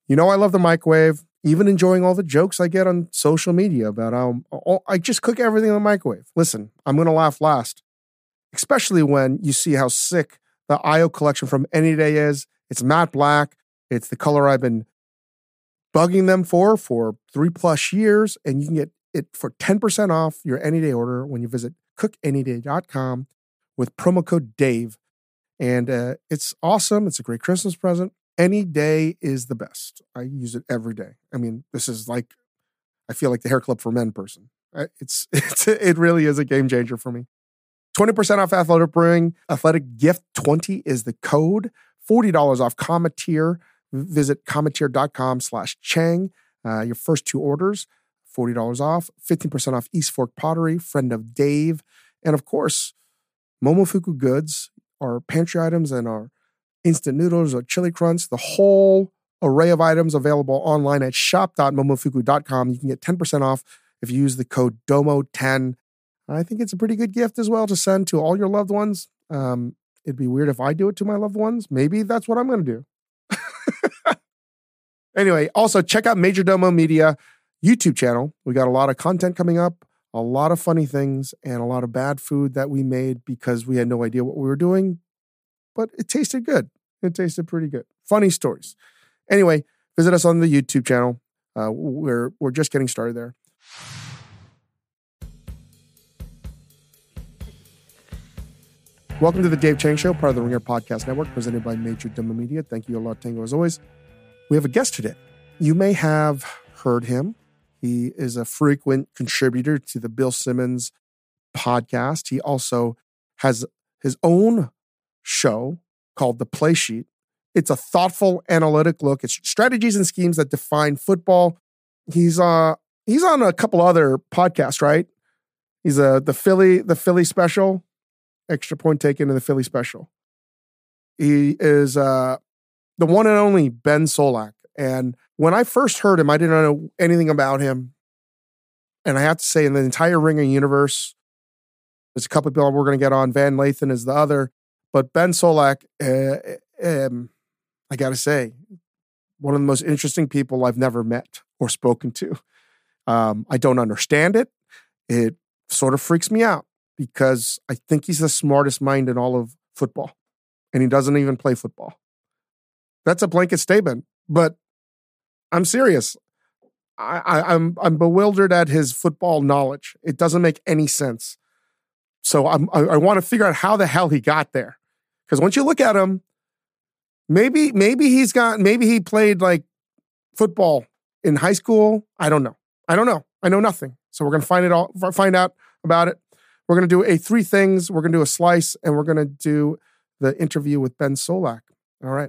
You know I love the microwave, even enjoying all the jokes I get on social media about how I just cook everything in the microwave. Listen, I'm going to laugh last, especially when you see how sick the IO collection from Any Day is. It's matte black. It's the color I've been bugging them for 3+ years, and you can get it for 10% off your Any Day order when you visit cookanyday.com with promo code Dave. And it's awesome. It's a great Christmas present. Any Day is the best. I use it every day. I mean, this is like, I feel like the hair club for men person. It really is a game changer for me. 20% off Athletic Brewing. Athletic Gift 20 is the code. $40 off Cometeer. Visit cometeer.com/Chang. Your first 2 orders, $40 off. 15% off East Fork Pottery, friend of Dave. And of course, Momofuku Goods, our pantry items and our instant noodles or chili crunch, the whole array of items available online at shop.momofuku.com. You can get 10% off if you use the code DOMO10. I think it's a pretty good gift as well to send to all your loved ones. It'd be weird if I do it to my loved ones. Maybe that's what I'm going to do. Anyway, also check out Majordomo Media YouTube channel. We got a lot of content coming up, a lot of funny things, and a lot of bad food that we made because we had no idea what we were doing, but it tasted good. It tasted pretty good. Funny stories. Anyway, visit us on the YouTube channel. We're just getting started there. Welcome to the Dave Chang Show, part of the Ringer Podcast Network, presented by Majordomo Media. Thank you a lot, Tango, as always. We have a guest today. You may have heard him. He is a frequent contributor to the Bill Simmons podcast. He also has his own show called The Play Sheet. It's a thoughtful, analytic look at strategies and schemes that define football. He's on a couple other podcasts, right? He's the Philly special, Extra Point Taken in the Philly special. He is the one and only Ben Solak. And when I first heard him, I didn't know anything about him. And I have to say, in the entire Ringer universe, there's a couple of people we're going to get on. Van Lathan is the other. But Ben Solak, I got to say, one of the most interesting people I've never met or spoken to. I don't understand it. It sort of freaks me out because I think he's the smartest mind in all of football. And he doesn't even play football. That's a blanket statement, but I'm serious. I'm bewildered at his football knowledge. It doesn't make any sense. So I want to figure out how the hell he got there. Because once you look at him, maybe he played like football in high school. I don't know. I know nothing. So we're going to find out about it. We're going to do 3 things. We're going to do a slice, and we're going to do the interview with Ben Solak. All right.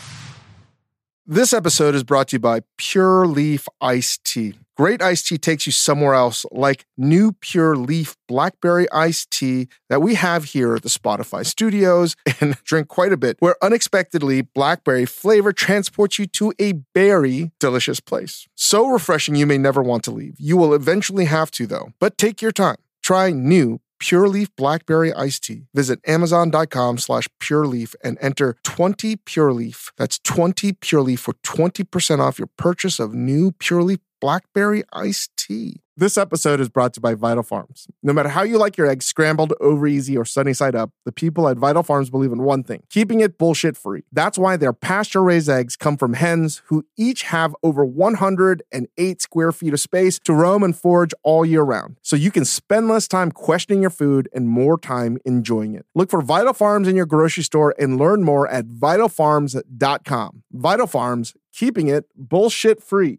This episode is brought to you by Pure Leaf Iced Tea. Great iced tea takes you somewhere else, like new Pure Leaf Blackberry Iced Tea that we have here at the Spotify studios and drink quite a bit, where unexpectedly blackberry flavor transports you to a berry delicious place. So refreshing you may never want to leave. You will eventually have to, though. But take your time. Try new Pure Leaf Blackberry Iced Tea. Visit Amazon.com/PureLeaf and enter 20 Pure Leaf. That's 20 Pure Leaf for 20% off your purchase of new Pure Leaf Blackberry Iced Tea. This episode is brought to you by Vital Farms. No matter how you like your eggs, scrambled, over easy, or sunny side up, the people at Vital Farms believe in one thing: keeping it bullshit free. That's why their pasture-raised eggs come from hens who each have over 108 square feet of space to roam and forage all year round. So you can spend less time questioning your food and more time enjoying it. Look for Vital Farms in your grocery store and learn more at vitalfarms.com. Vital Farms, keeping it bullshit free.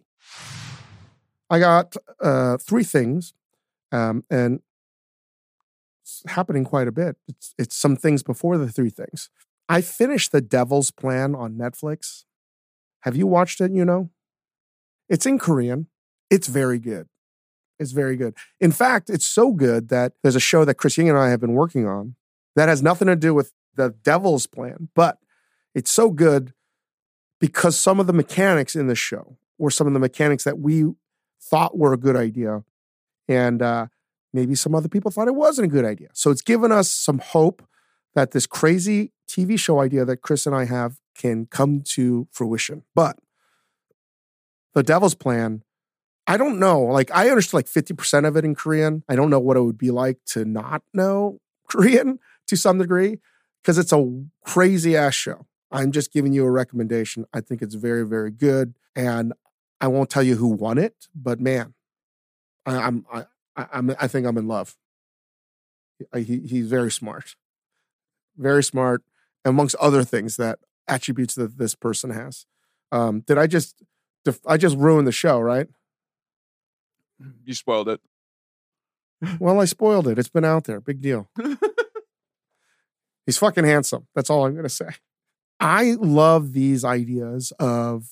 I got 3 things, and it's happening quite a bit. It's some things before the 3 things. I finished The Devil's Plan on Netflix. Have you watched it, It's in Korean. It's very good. It's very good. In fact, it's so good that there's a show that Chris Ying and I have been working on that has nothing to do with The Devil's Plan, but it's so good because some of the mechanics in the show were some of the mechanics that we thought were a good idea. And maybe some other people thought it wasn't a good idea. So it's given us some hope that this crazy TV show idea that Chris and I have can come to fruition. But The Devil's Plan, I don't know. Like, I understood like 50% of it in Korean. I don't know what it would be like to not know Korean to some degree, because it's a crazy ass show. I'm just giving you a recommendation. I think it's very, very good. And I won't tell you who won it, but man, I think I'm in love. He's very smart. Very smart, amongst other things, that attributes that this person has. Did I just ruined the show, right? You spoiled it. Well, I spoiled it. It's been out there. Big deal. He's fucking handsome. That's all I'm going to say. I love these ideas of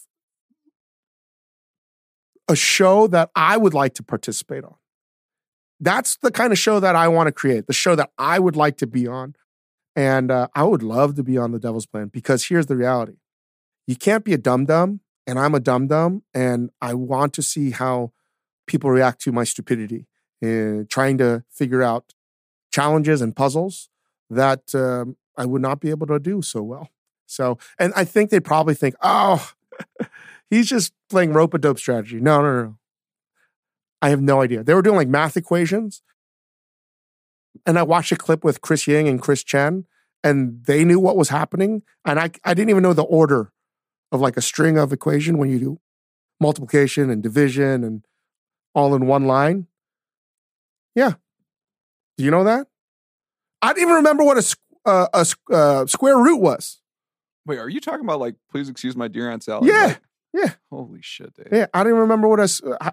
a show that I would like to participate on. That's the kind of show that I want to create, the show that I would like to be on. And I would love to be on The Devil's Plan, because here's the reality. You can't be a dum-dum, and I'm a dum-dum, and I want to see how people react to my stupidity in trying to figure out challenges and puzzles that I would not be able to do so well. So, and I think they probably think, oh, he's just playing rope-a-dope strategy. No. I have no idea. They were doing like math equations. And I watched a clip with Chris Ying and Chris Chen, and they knew what was happening. And I didn't even know the order of like a string of equation when you do multiplication and division and all in one line. Yeah. Do you know that? I didn't even remember what a square root was. Wait, are you talking about like, please excuse my dear Aunt Sally? Yeah. Like, yeah. Holy shit, Dave. Yeah. I didn't remember what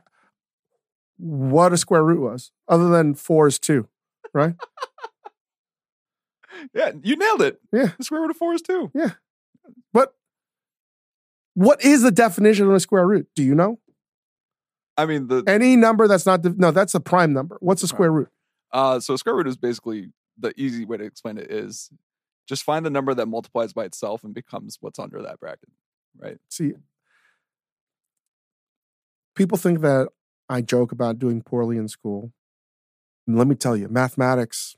a square root was, other than 4 is 2, right? Yeah, you nailed it. Yeah. The square root of 4 is 2. Yeah. But what is the definition of a square root? Do you know? I mean, any number that's not, that's a prime number. What's a square root? So a square root is basically, the easy way to explain it is just find the number that multiplies by itself and becomes what's under that bracket, right? See, people think that I joke about doing poorly in school. And let me tell you, mathematics,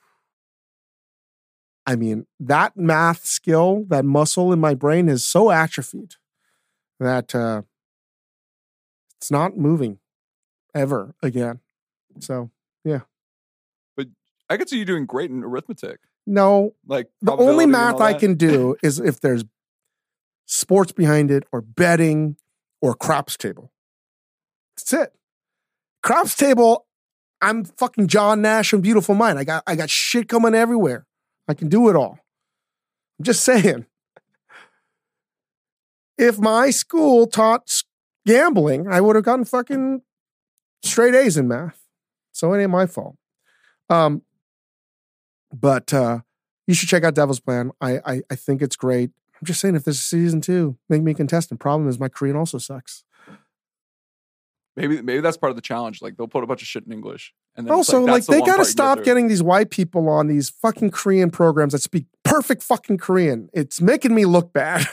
I mean, that math skill, that muscle in my brain is so atrophied that it's not moving ever again. So, yeah. But I could see you doing great in arithmetic. No. Like the only math I can do is if there's sports behind it, or betting, or craps table. That's it. Craps table, I'm fucking John Nash from Beautiful Mind. I got shit coming everywhere. I can do it all. I'm just saying. If my school taught gambling, I would have gotten fucking straight A's in math. So it ain't my fault. But you should check out Devil's Plan. I think it's great. I'm just saying, if there's a season 2, make me a contestant. Problem is, my Korean also sucks. Maybe that's part of the challenge. Like, they'll put a bunch of shit in English. And then also, like they got to stop getting these white people on these fucking Korean programs that speak perfect fucking Korean. It's making me look bad.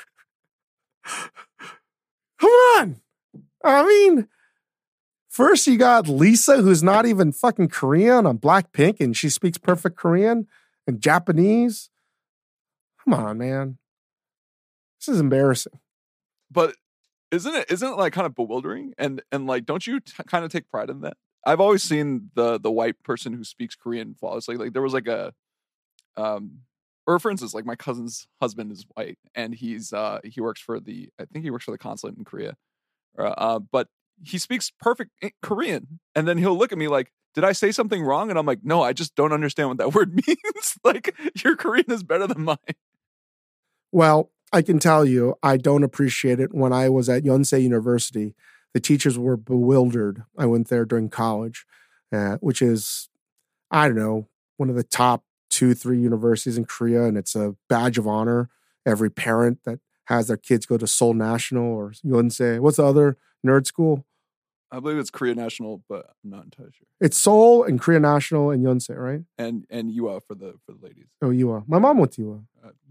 Come on. I mean, first you got Lisa, who's not even fucking Korean, on Blackpink, and she speaks perfect Korean and Japanese. Come on, man. This is embarrassing. But isn't it like kind of bewildering? And like, don't you kind of take pride in that? I've always seen the white person who speaks Korean flawlessly. Like, there was like a or for instance, like my cousin's husband is white, and he works for the consulate in Korea. But he speaks perfect Korean, and then he'll look at me like, did I say something wrong? And I'm like, no, I just don't understand what that word means. Like, your Korean is better than mine. Well, I can tell you, I don't appreciate it. When I was at Yonsei University, the teachers were bewildered. I went there during college, which is, I don't know, one of the top 2-3 universities in Korea, and it's a badge of honor. Every parent that has their kids go to Seoul National or Yonsei. What's the other nerd school? I believe it's Korea National, but I'm not entirely sure. It's Seoul and Korea National and Yonsei, right? And UA for the ladies. Oh, UA. My mom went to UA.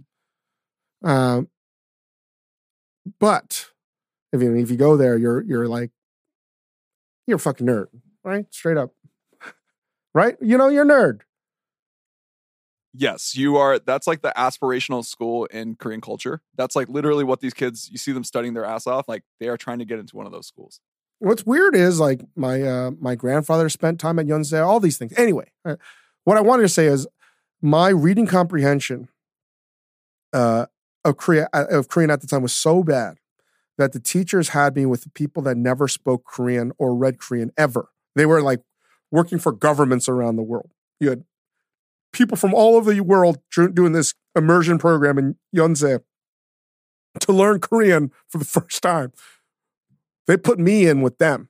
But if you go there, you're like, you're a fucking nerd, right? Straight up, right? You know, you're a nerd. Yes, you are. That's like the aspirational school in Korean culture. That's like literally what these kids, you see them studying their ass off. Like they are trying to get into one of those schools. What's weird is like my grandfather spent time at Yonsei, all these things. Anyway, what I wanted to say is my reading comprehension of Korean at the time was so bad that the teachers had me with people that never spoke Korean or read Korean ever. They were like working for governments around the world. You had people from all over the world doing this immersion program in Yonsei to learn Korean for the first time. They put me in with them.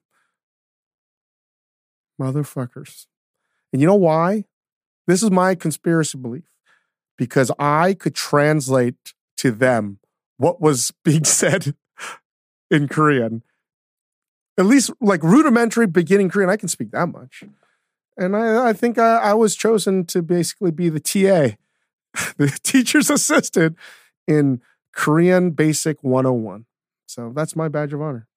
Motherfuckers. And you know why? This is my conspiracy belief. Because I could translate to them what was being said in Korean. At least like rudimentary beginning Korean, I can speak that much. And I think I was chosen to basically be the TA, the teacher's assistant in Korean Basic 101. So that's my badge of honor.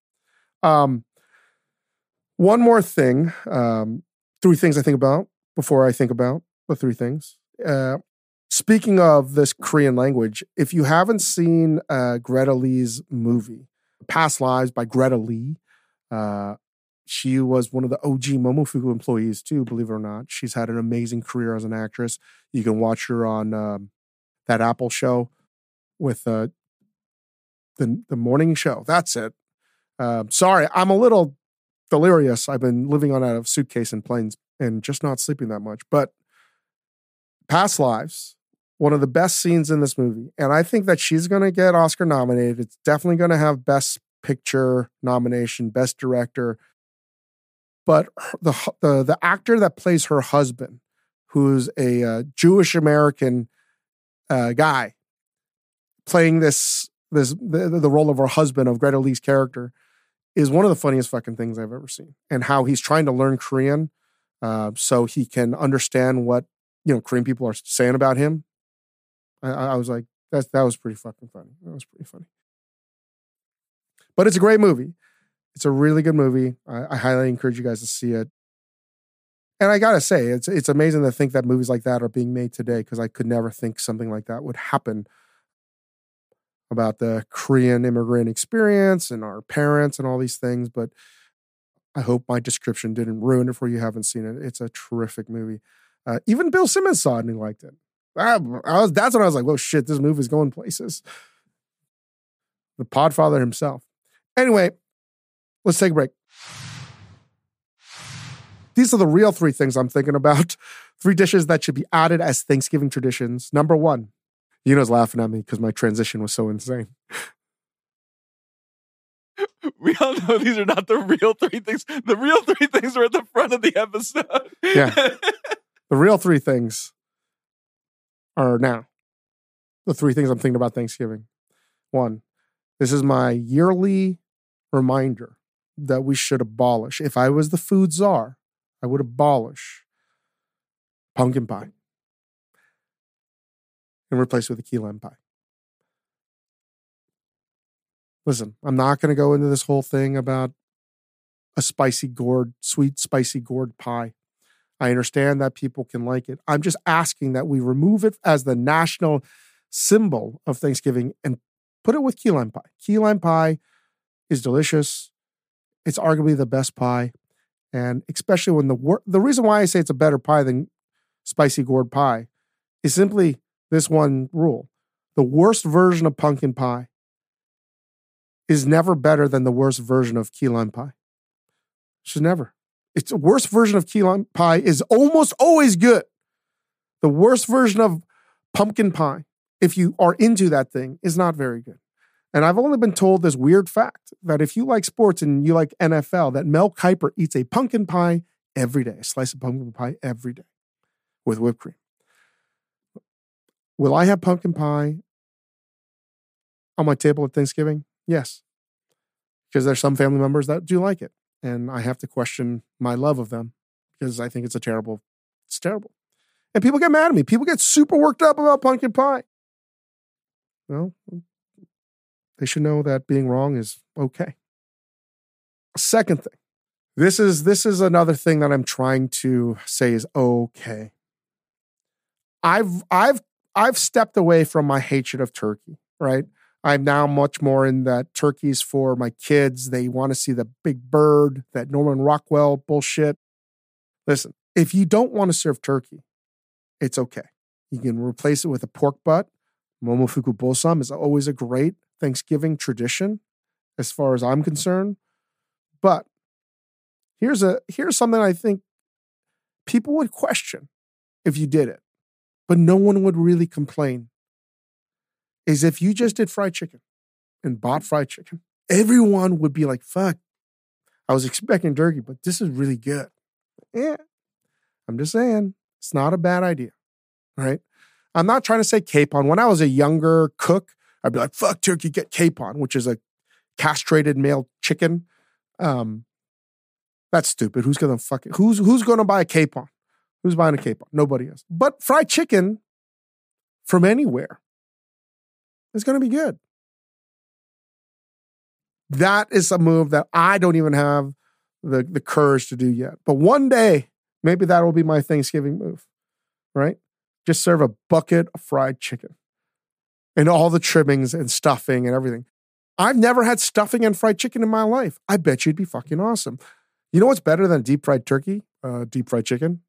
One more thing, 3 things I think about before I think about the 3 things. Speaking of this Korean language, if you haven't seen Greta Lee's movie, Past Lives by Greta Lee, she was one of the OG Momofuku employees too, believe it or not. She's had an amazing career as an actress. You can watch her on that Apple show with the morning show. That's it. Sorry, I'm a little delirious. I've been living on out of suitcase and planes and just not sleeping that much. But Past Lives, one of the best scenes in this movie. And I think that she's going to get Oscar nominated. It's definitely going to have Best Picture nomination, Best Director. But the actor that plays her husband, who's a Jewish American guy, playing the role of her husband, of Greta Lee's character, is one of the funniest fucking things I've ever seen. And how he's trying to learn Korean so he can understand what Korean people are saying about him. I was like, that was pretty fucking funny. That was pretty funny. But it's a great movie. It's a really good movie. I highly encourage you guys to see it. And I gotta say, it's amazing to think that movies like that are being made today, because I could never think something like that would happen about the Korean immigrant experience and our parents and all these things. But I hope my description didn't ruin it for you who haven't seen it. It's a terrific movie. Even Bill Simmons saw it and he liked it. That's when I was like, whoa, shit, this movie's going places. The Podfather himself. Anyway, let's take a break. These are the real 3 things I'm thinking about. 3 dishes that should be added as Thanksgiving traditions. Number 1, Yuno's laughing at me because my transition was so insane. We all know these are not the real 3 things. The real 3 things are at the front of the episode. Yeah. The real 3 things are now. The 3 things I'm thinking about Thanksgiving. 1, this is my yearly reminder that we should abolish. If I was the food czar, I would abolish pumpkin pie and replace it with a key lime pie. Listen, I'm not going to go into this whole thing about a sweet, spicy gourd pie. I understand that people can like it. I'm just asking that we remove it as the national symbol of Thanksgiving and put it with key lime pie. Key lime pie is delicious. It's arguably the best pie. And especially when the reason why I say it's a better pie than spicy gourd pie is simply this one rule. The worst version of pumpkin pie is never better than the worst version of key lime pie. Should never. It's the worst version of key lime pie is almost always good. The worst version of pumpkin pie, if you are into that thing, is not very good. And I've only been told this weird fact that if you like sports and you like NFL, that Mel Kiper eats a pumpkin pie every day, a slice of pumpkin pie every day with whipped cream. Will I have pumpkin pie on my table at Thanksgiving? Yes. Because there's some family members that do like it. And I have to question my love of them because I think it's terrible. And people get mad at me. People get super worked up about pumpkin pie. Well, they should know that being wrong is okay. Second thing. This is another thing that I'm trying to say is okay. I've stepped away from my hatred of turkey, right? I'm now much more in that turkey's for my kids. They want to see the big bird, that Norman Rockwell bullshit. Listen, if you don't want to serve turkey, it's okay. You can replace it with a pork butt. Momofuku Bosam is always a great Thanksgiving tradition, as far as I'm concerned. But here's something I think people would question if you did it, but no one would really complain. Is if you just did fried chicken and bought fried chicken, everyone would be like, fuck, I was expecting turkey, but this is really good. Yeah, I'm just saying, it's not a bad idea, right? I'm not trying to say capon. When I was a younger cook, I'd be like, fuck turkey, get capon, which is a castrated male chicken. That's stupid. Who's going to buy a capon? Who's buying a capon? Nobody is. But fried chicken from anywhere is going to be good. That is a move that I don't even have the courage to do yet. But one day, maybe that will be my Thanksgiving move, right? Just serve a bucket of fried chicken and all the trimmings and stuffing and everything. I've never had stuffing and fried chicken in my life. I bet you'd be fucking awesome. You know what's better than deep fried turkey? Deep fried chicken?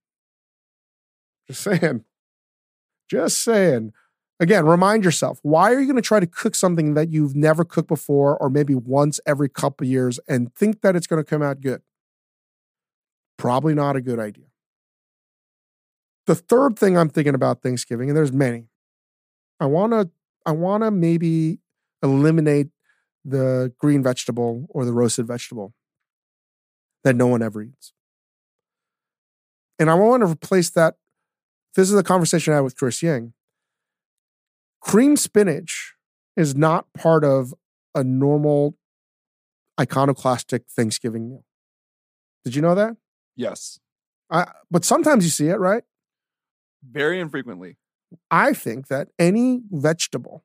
Just saying. Just saying. Again, remind yourself, why are you going to try to cook something that you've never cooked before or maybe once every couple of years and think that it's going to come out good? Probably not a good idea. The third thing I'm thinking about Thanksgiving, and there's many, I want to maybe eliminate the green vegetable or the roasted vegetable that no one ever eats. And I want to replace that. This is the conversation I had with Chris Yang. Cream spinach is not part of a normal iconoclastic Thanksgiving meal. Did you know that? Yes. But sometimes you see it, right? Very infrequently. I think that any vegetable,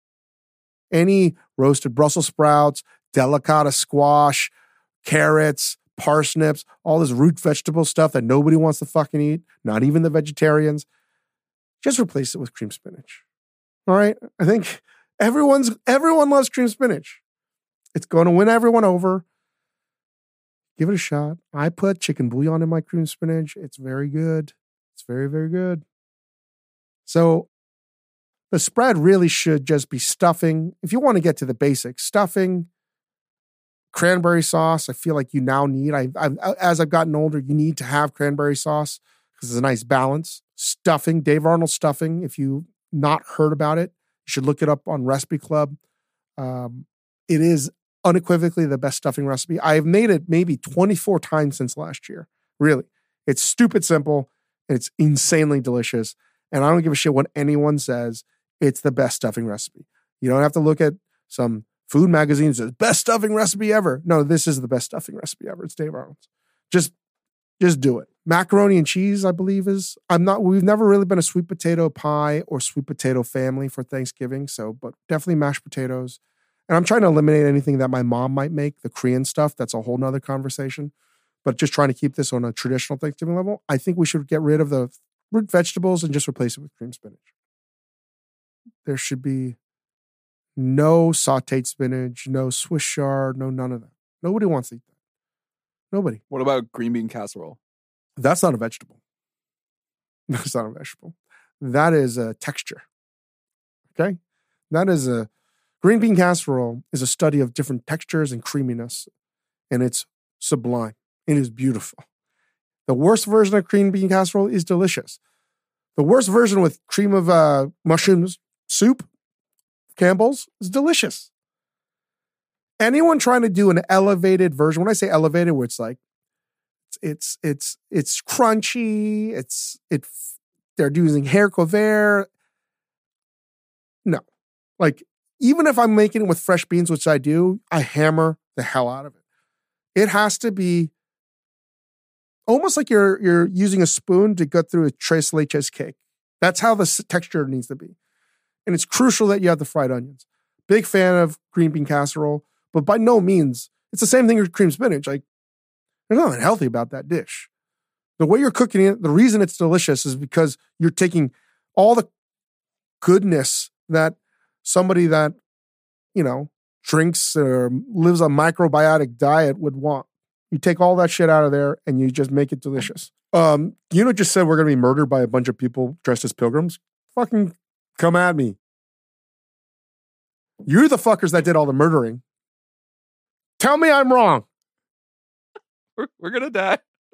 any roasted Brussels sprouts, delicata squash, carrots, parsnips, all this root vegetable stuff that nobody wants to fucking eat, not even the vegetarians, just replace it with cream spinach. All right? I think everyone loves cream spinach. It's going to win everyone over. Give it a shot. I put chicken bouillon in my cream spinach. It's very good. It's very, very good. So the spread really should just be stuffing. If you want to get to the basics, stuffing, cranberry sauce, I feel like you now need. As I've gotten older, you need to have cranberry sauce because it's a nice balance. Stuffing, Dave Arnold stuffing. If you've not heard about it, you should look it up on Recipe Club. It is unequivocally the best stuffing recipe. I've made it maybe 24 times since last year. Really. It's stupid simple. And it's insanely delicious. And I don't give a shit what anyone says. It's the best stuffing recipe. You don't have to look at some food magazine that says best stuffing recipe ever. No, this is the best stuffing recipe ever. It's Dave Arnold's. Just do it. Macaroni and cheese, I believe we've never really been a sweet potato pie or sweet potato family for Thanksgiving. But definitely mashed potatoes. And I'm trying to eliminate anything that my mom might make, the Korean stuff. That's a whole nother conversation. But just trying to keep this on a traditional Thanksgiving level. I think we should get rid of the root vegetables and just replace it with cream spinach. There should be no sauteed spinach, no Swiss chard, no none of that. Nobody wants to eat that. Nobody. What about green bean casserole? That's not a vegetable. That's not a vegetable. That is a texture. Okay? Green bean casserole is a study of different textures and creaminess, and it's sublime. It is beautiful. The worst version of green bean casserole is delicious. The worst version with cream of mushrooms soup, Campbell's, is delicious. Anyone trying to do an elevated version, when I say elevated, where it's like it's crunchy, they're using haricot vert. No. Like, even if I'm making it with fresh beans, which I do, I hammer the hell out of it. It has to be almost like you're using a spoon to gut through a tres leches cake. That's how the texture needs to be. And it's crucial that you have the fried onions. Big fan of green bean casserole, but by no means, it's the same thing with cream spinach. Like, there's nothing healthy about that dish. The way you're cooking it, the reason it's delicious is because you're taking all the goodness that somebody that, drinks or lives a microbiotic diet would want. You take all that shit out of there and you just make it delicious. Just said we're going to be murdered by a bunch of people dressed as pilgrims. Fucking come at me. You're the fuckers that did all the murdering. Tell me I'm wrong. We're going to die.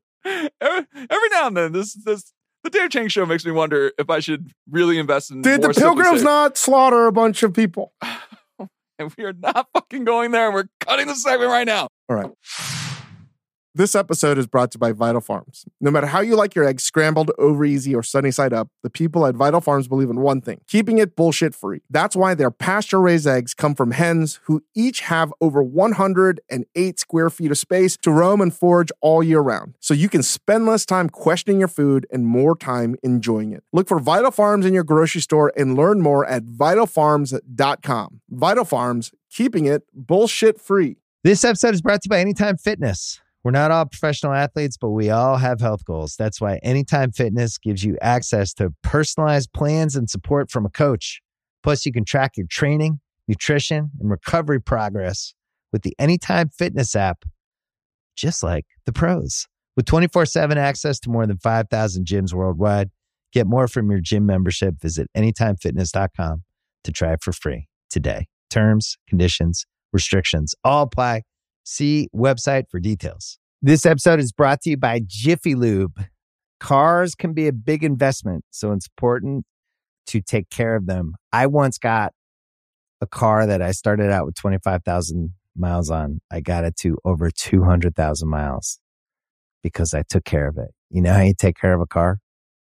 Every now and then, the Dave Chang Show makes me wonder if I should really invest in. Did the pilgrims not slaughter a bunch of people? And we are not fucking going there, and we're cutting the segment right now. All right. This episode is brought to you by Vital Farms. No matter how you like your eggs, scrambled, over easy, or sunny side up, the people at Vital Farms believe in one thing: keeping it bullshit free. That's why their pasture-raised eggs come from hens who each have over 108 square feet of space to roam and forage all year round. So you can spend less time questioning your food and more time enjoying it. Look for Vital Farms in your grocery store and learn more at vitalfarms.com. Vital Farms, keeping it bullshit free. This episode is brought to you by Anytime Fitness. We're not all professional athletes, but we all have health goals. That's why Anytime Fitness gives you access to personalized plans and support from a coach. Plus, you can track your training, nutrition, and recovery progress with the Anytime Fitness app, just like the pros. With 24/7 access to more than 5,000 gyms worldwide, get more from your gym membership. Visit anytimefitness.com to try it for free today. Terms, conditions, restrictions all apply. See website for details. This episode is brought to you by Jiffy Lube. Cars can be a big investment, so it's important to take care of them. I once got a car that I started out with 25,000 miles on. I got it to over 200,000 miles because I took care of it. You know how you take care of a car?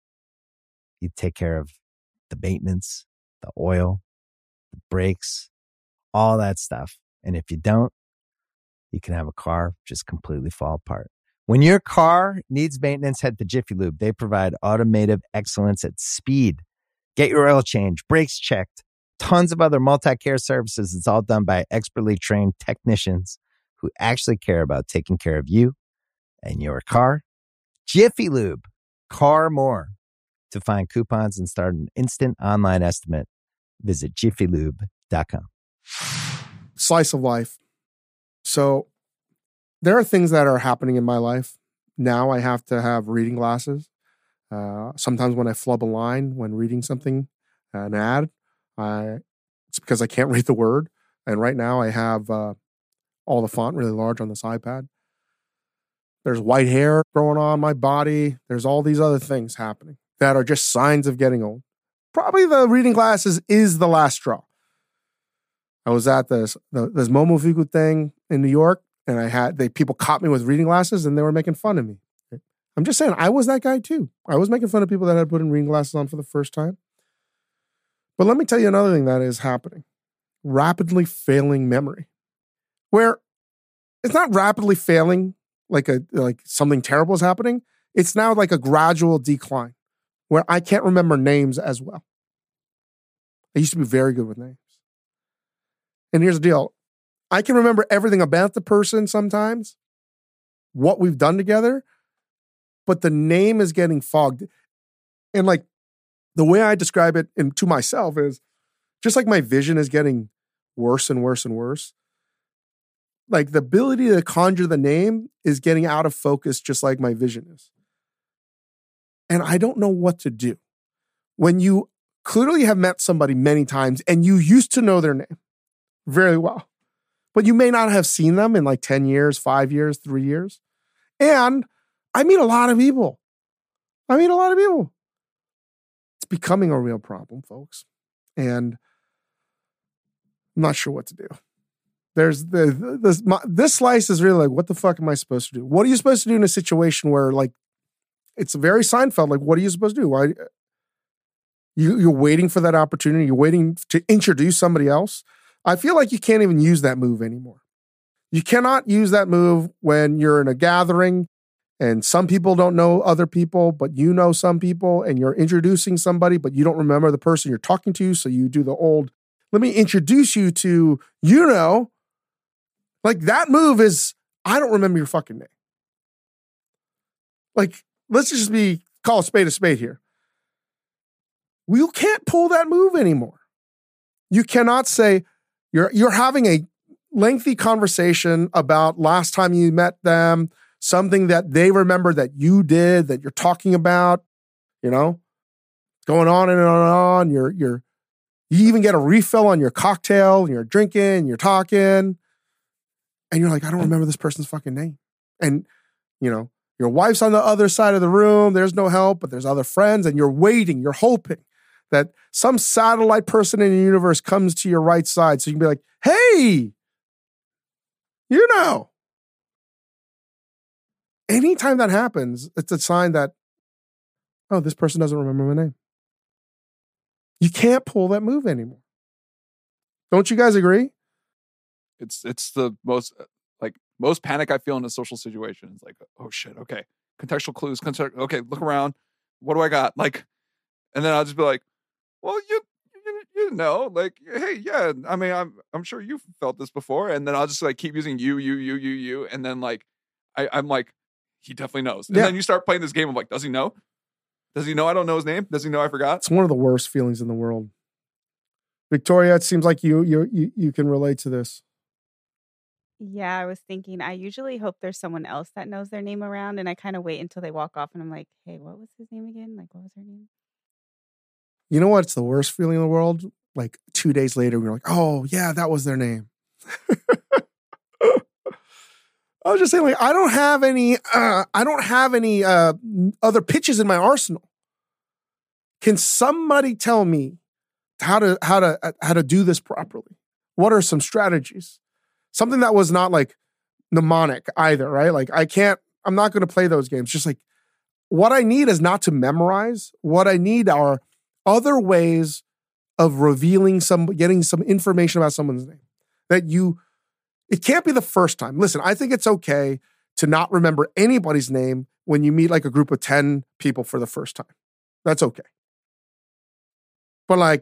You take care of the maintenance, the oil, the brakes, all that stuff. And if you don't, you can have a car just completely fall apart. When your car needs maintenance, head to Jiffy Lube. They provide automotive excellence at speed. Get your oil change, brakes checked, tons of other multi-care services. It's all done by expertly trained technicians who actually care about taking care of you and your car. Jiffy Lube, car more. To find coupons and start an instant online estimate, visit jiffylube.com. Slice of life. So there are things that are happening in my life. Now I have to have reading glasses. Sometimes when I flub a line when reading something, an ad, it's because I can't read the word. And right now I have all the font really large on this iPad. There's white hair growing on my body. There's all these other things happening that are just signs of getting old. Probably the reading glasses is the last straw. I was at this Momofuku thing in New York, and people caught me with reading glasses, and they were making fun of me. I'm just saying, I was that guy too. I was making fun of people that had put reading glasses on for the first time. But let me tell you another thing that is happening. Rapidly failing memory. Where it's not rapidly failing like something terrible is happening. It's now like a gradual decline where I can't remember names as well. I used to be very good with names. And here's the deal. I can remember everything about the person sometimes, what we've done together, but the name is getting fogged. And like the way I describe it to myself is just like my vision is getting worse and worse and worse. Like the ability to conjure the name is getting out of focus just like my vision is. And I don't know what to do. When you clearly have met somebody many times and you used to know their name very well, but you may not have seen them in like 10 years, 5 years, 3 years. And I meet a lot of people. It's becoming a real problem, folks. And I'm not sure what to do. There's this slice is really like, what the fuck am I supposed to do? What are you supposed to do in a situation where like, it's very Seinfeld. Like, what are you supposed to do? Why you're waiting for that opportunity? You're waiting to introduce somebody else. I feel like you can't even use that move anymore. You cannot use that move when you're in a gathering and some people don't know other people, but you know some people, and you're introducing somebody, but you don't remember the person you're talking to. So you do the old, let me introduce you to, like that move is, I don't remember your fucking name. Like, let's just call a spade here. You can't pull that move anymore. You cannot say you're having a lengthy conversation about last time you met them, something that they remember that you did, that you're talking about, going on and on. You even get a refill on your cocktail and you're drinking, you're talking, and you're like, I don't remember this person's fucking name. And, your wife's on the other side of the room. There's no help, but there's other friends, and you're waiting, you're hoping that some satellite person in the universe comes to your right side so you can be like, hey, anytime that happens, it's a sign that, oh, this person doesn't remember my name. You can't pull that move anymore. Don't you guys agree? It's the most panic I feel in a social situation. It's like, oh shit, okay. Contextual clues, okay, look around. What do I got? And then I'll just be like, well, hey, yeah, I mean, I'm sure you've felt this before. And then I'll just keep using you. And then I'm like, he definitely knows. And then you start playing this game of does he know? Does he know I don't know his name? Does he know I forgot? It's one of the worst feelings in the world. Victoria, it seems like you can relate to this. Yeah, I was thinking, I usually hope there's someone else that knows their name around, and I kind of wait until they walk off, and I'm like, hey, what was his name again? What was her name? You know what's the worst feeling in the world? 2 days later, we're like, oh, yeah, that was their name. I was just saying, I don't have any other pitches in my arsenal. Can somebody tell me how to do this properly? What are some strategies? Something that was not mnemonic either, right? I'm not going to play those games. Just what I need is not to memorize. What I need are other ways of revealing getting some information about someone's name it can't be the first time. Listen, I think it's okay to not remember anybody's name when you meet a group of 10 people for the first time. That's okay. But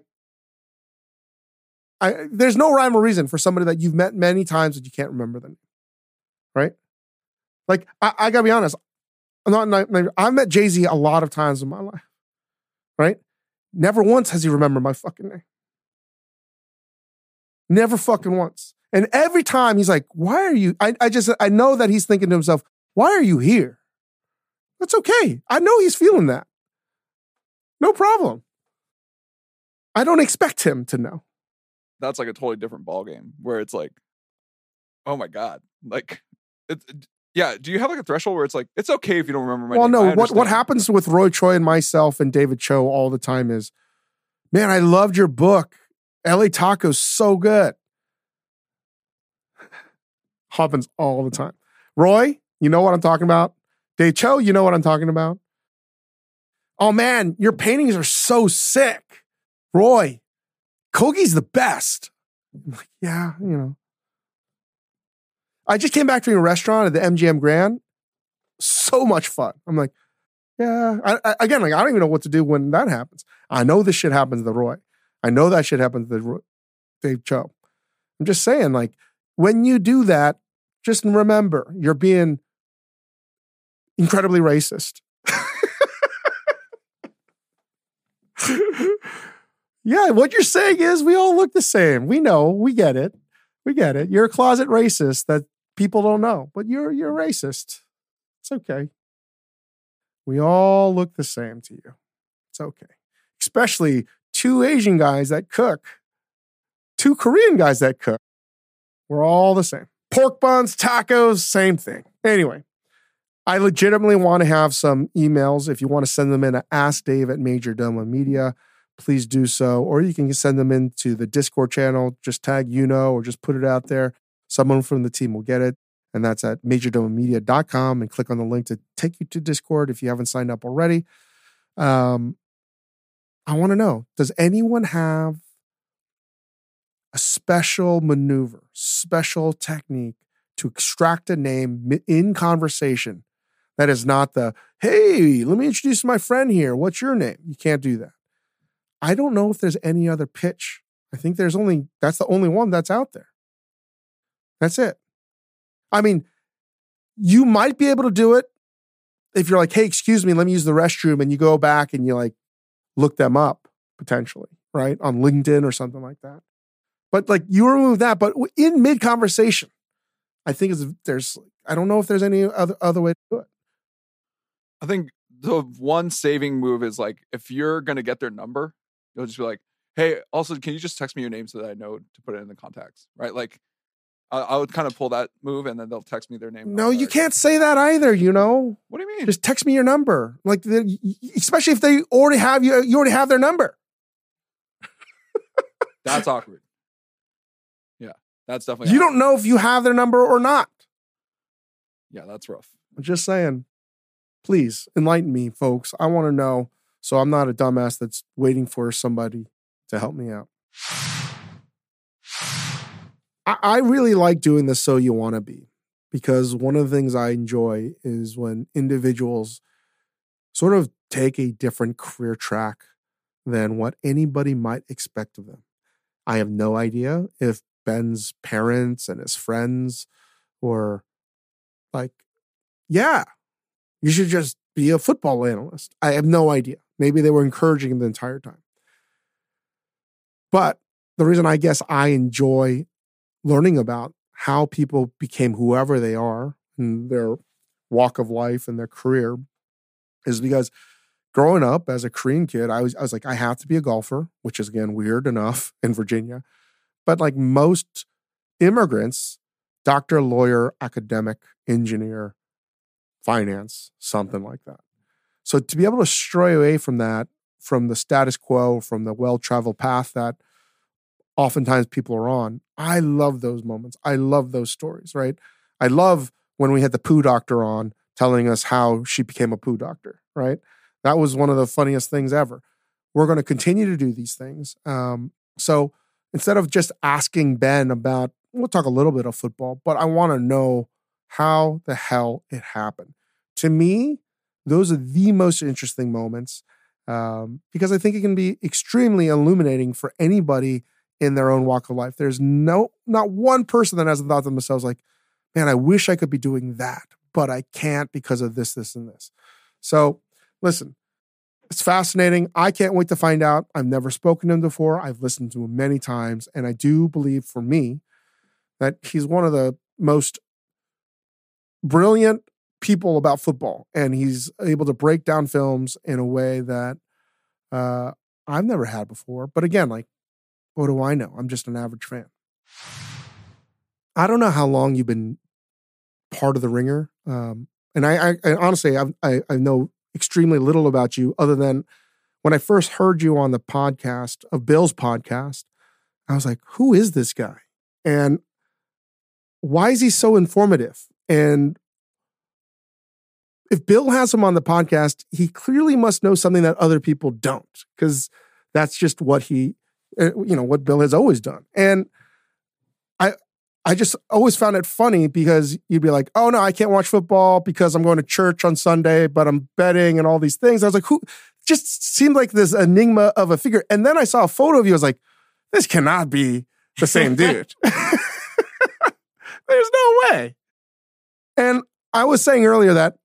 there's no rhyme or reason for somebody that you've met many times that you can't remember them, right? I gotta be honest. I've met Jay-Z a lot of times in my life, right? Never once has he remembered my fucking name. Never fucking once. And every time he's like, why are you, I know that he's thinking to himself, why are you here? That's okay. I know he's feeling that. No problem. I don't expect him to know. That's a totally different ballgame where it's oh my God. Yeah. Do you have a threshold where it's okay if you don't remember my name? Well, no, what happens with Roy Choi and myself and David Cho all the time is, man, I loved your book. LA Taco's so good. Happens all the time. Roy, you know what I'm talking about? Dave Cho, you know what I'm talking about? Oh man, your paintings are so sick. Roy, Kogi's the best. I'm like, yeah, I just came back from a restaurant at the MGM Grand. So much fun. I'm like, yeah. I don't even know what to do when that happens. I know this shit happens to Roy. I know that shit happens to Dave Cho. I'm just saying, when you do that, just remember, you're being incredibly racist. Yeah, what you're saying is we all look the same. We know, we get it. You're a closet racist that people don't know, but you're racist. It's okay. We all look the same to you. It's okay. Especially 2 Asian guys that cook, 2 Korean guys that cook. We're all the same. Pork buns, tacos, same thing. Anyway, I legitimately want to have some emails. If you want to send them in at AskDave@Majordomo.media, please do so. Or you can send them into the Discord channel. Just tag or just put it out there. Someone from the team will get it. And that's at majordomomedia.com, and click on the link to take you to Discord if you haven't signed up already. I want to know, does anyone have a special maneuver, special technique to extract a name in conversation that is not the, hey, let me introduce my friend here. What's your name? You can't do that. I don't know if there's any other pitch. I think that's the only one that's out there. That's it. I mean, you might be able to do it if you're like, hey, excuse me, let me use the restroom, and you go back and you look them up. potentially, right? On LinkedIn or something like that. But like you remove that, but in mid conversation, I think I don't know if there's any other way to do it. I think the one saving move is like, if you're going to get their number, you'll just be like, hey, also, can you just text me your name so that I know to put it in the contacts, right? Like, I would kind of pull that move, and then they'll text me their name. No, you can't say that either, you know? What do you mean? Just text me your number. Like, especially if they already have you already have their number. That's awkward. Yeah, that's definitely You awkward. don't know if you have their number or not. Yeah, that's rough. I'm just saying. Please enlighten me, folks. I want to know so I'm not a dumbass that's waiting for somebody to help me out. I really like doing this So You Want to Be, because one of the things I enjoy is when individuals sort of take a different career track than what anybody might expect of them. I have no idea if Ben's parents and his friends were like, yeah, you should just be a football analyst. I have no idea. Maybe they were encouraging him the entire time. But the reason I guess I enjoy learning about how people became whoever they are in their walk of life and their career is because growing up as a Korean kid, I was like, I have to be a golfer, which is, again, weird enough in Virginia. But like most immigrants, doctor, lawyer, academic, engineer, finance, something like that. So to be able to stray away from that, from the status quo, from the well-traveled path that oftentimes people are on, I love those moments. I love those stories, right? I love when we had the poo doctor on telling us how she became a poo doctor, right? That was one of the funniest things ever. We're going to continue to do these things. So instead of just asking Ben about, we'll talk a little bit of football, but I want to know how the hell it happened. To me, those are the most interesting moments because I think it can be extremely illuminating for anybody in their own walk of life. There's not one person that hasn't thought to themselves like, man, I wish I could be doing that, but I can't because of this, this, and this. So listen, it's fascinating. I can't wait to find out. I've never spoken to him before. I've listened to him many times, and I do believe for me that he's one of the most brilliant people about football, and he's able to break down films in a way that I've never had before. But again, like, what do I know? I'm just an average fan. I don't know how long you've been part of The Ringer. And I honestly, I know extremely little about you other than when I first heard you on the podcast of Bill's podcast, I was like, who is this guy? And why is he so informative? And if Bill has him on the podcast, he clearly must know something that other people don't, because that's just what what Bill has always done. And I just always found it funny because you'd be like, oh no, I can't watch football because I'm going to church on Sunday, but I'm betting and all these things. I was like, who? Just seemed like this enigma of a figure. And then I saw a photo of you. I was like, this cannot be the same dude. There's no way. And I was saying earlier that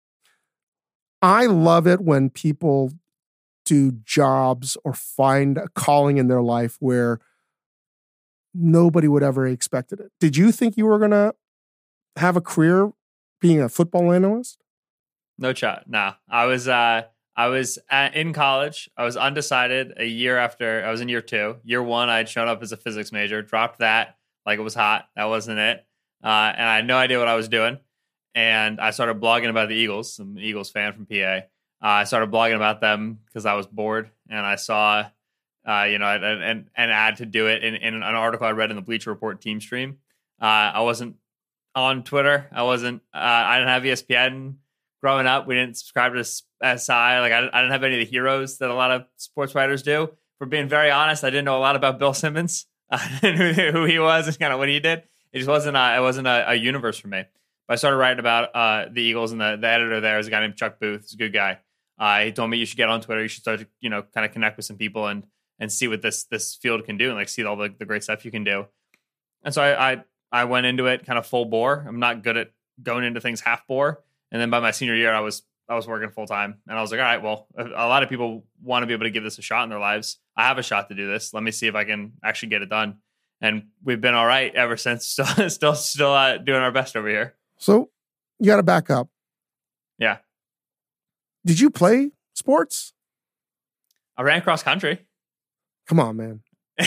I love it when people do jobs or find a calling in their life where nobody would ever expected it. Did you think you were going to have a career being a football analyst? No shot. No, I was in college. I was undecided a year after. I was in year 2. Year 1, I had shown up as a physics major, dropped that like it was hot. That wasn't it. And I had no idea what I was doing. And I started blogging about the Eagles. I'm an Eagles fan from PA. I started blogging about them because I was bored, and I saw an ad to do it in an article I read in the Bleacher Report team stream. I wasn't on Twitter. I didn't have ESPN growing up. We didn't subscribe to SI. Like I didn't have any of the heroes that a lot of sports writers do. For being very honest, I didn't know a lot about Bill Simmons and who he was and kind of what he did. It just wasn't a universe for me. But I started writing about the Eagles, and the editor there is a guy named Chuck Booth. He's a good guy. He told me you should get on Twitter. You should start to kind of connect with some people and see what this field can do, and like see all the great stuff you can do. And so I went into it kind of full bore. I'm not good at going into things half bore. And then by my senior year, I was working full time, and I was like, all right, well, a lot of people want to be able to give this a shot in their lives. I have a shot to do this. Let me see if I can actually get it done. And we've been all right ever since. Still doing our best over here. So you got to back up. Yeah. Did you play sports? I ran cross country. Come on, man.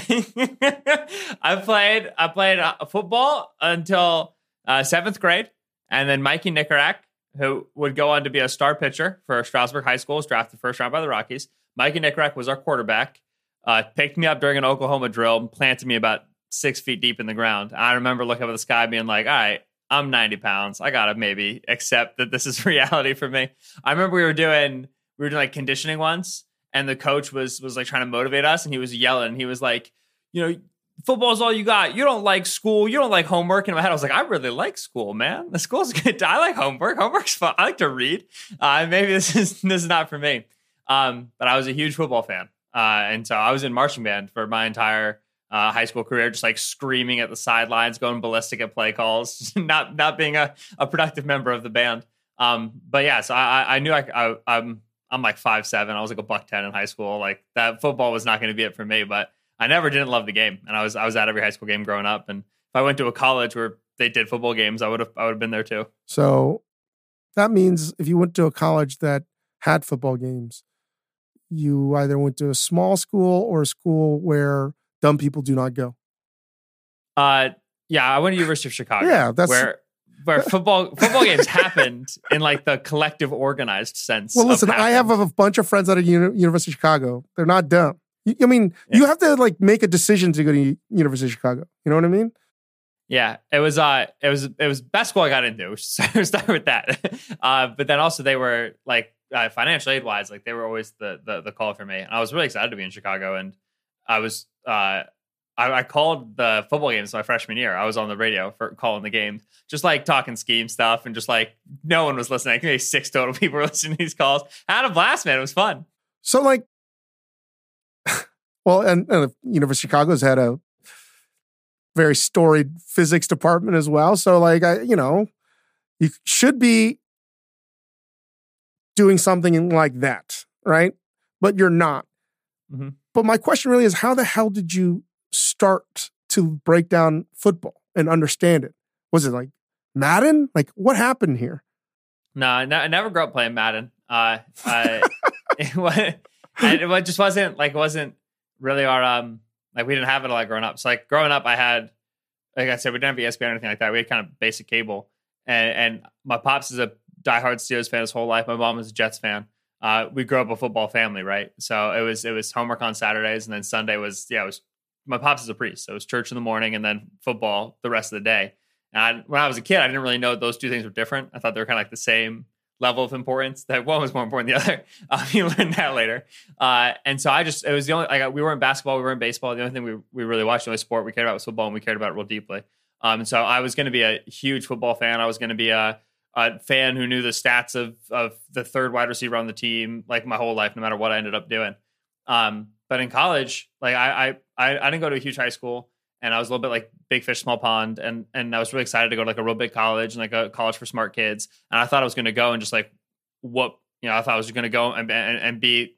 I played football until 7th grade, and then Mikey Nickerack, who would go on to be a star pitcher for Strasburg High School, was drafted first round by the Rockies. Mikey Nickerack was our quarterback. Picked me up during an Oklahoma drill and planted me about 6 feet deep in the ground. I remember looking up at the sky being like, all right, I'm 90 pounds. I got to maybe accept that this is reality for me. I remember we were doing like conditioning once, and the coach was like trying to motivate us, and he was yelling. He was like, football's all you got. You don't like school. You don't like homework. And in my head, I was like, I really like school, man. The school's good. I like homework. Homework's fun. I like to read. Maybe this is not for me. But I was a huge football fan. And so I was in marching band for my entire high school career, just like screaming at the sidelines, going ballistic at play calls, not being a productive member of the band. But yeah, so I knew I'm like 5'7". I was like a $110 in high school. Like that football was not going to be it for me, but I never didn't love the game. And I was at every high school game growing up. And if I went to a college where they did football games, I would have been there too. So that means if you went to a college that had football games, you either went to a small school or a school where dumb people do not go. Yeah, I went to University of Chicago. Yeah, that's where football games happened in like the collective organized sense. Well, listen, I have a bunch of friends at University of Chicago. They're not dumb. I mean, you have to like make a decision to go to University of Chicago. You know what I mean? Yeah, it was best school I got into. So start with that. But then also they were like financial aid wise, like they were always the call for me. And I was really excited to be in Chicago. And I was I called the football games my freshman year. I was on the radio for calling the game, just like talking scheme stuff, and just like no one was listening. I think maybe 6 total people were listening to these calls. I had a blast, man. It was fun. So like, well, and University of Chicago's had a very storied physics department as well. So like, you should be doing something like that, right? But you're not. Mm-hmm. But my question really is, how the hell did you start to break down football and understand it? Was it like Madden? Like what happened here? No, I never grew up playing Madden. It just wasn't really our like we didn't have it a lot growing up. So like growing up, I had, like I said, we didn't have ESPN or anything like that. We had kind of basic cable, and my pops is a diehard Steelers fan his whole life. My mom was a Jets fan. We grew up a football family, right? So it was homework on Saturdays, and then Sunday was my pops is a priest, so it was church in the morning and then football the rest of the day. And when I was a kid, I didn't really know those two things were different. I thought they were kind of like the same level of importance. That one was more important than the other. You learn that later. And so it was the only, like we were in basketball, we were in baseball. The only thing we really watched, the only sport we cared about was football, and we cared about it real deeply. And so I was going to be a huge football fan. I was going to be a fan who knew the stats of the third wide receiver on the team, like my whole life, no matter what I ended up doing. But in college, like I didn't go to a huge high school, and I was a little bit like big fish, small pond. And I was really excited to go to like a real big college and like a college for smart kids. And I thought I was going to go and just like I thought I was going to go and be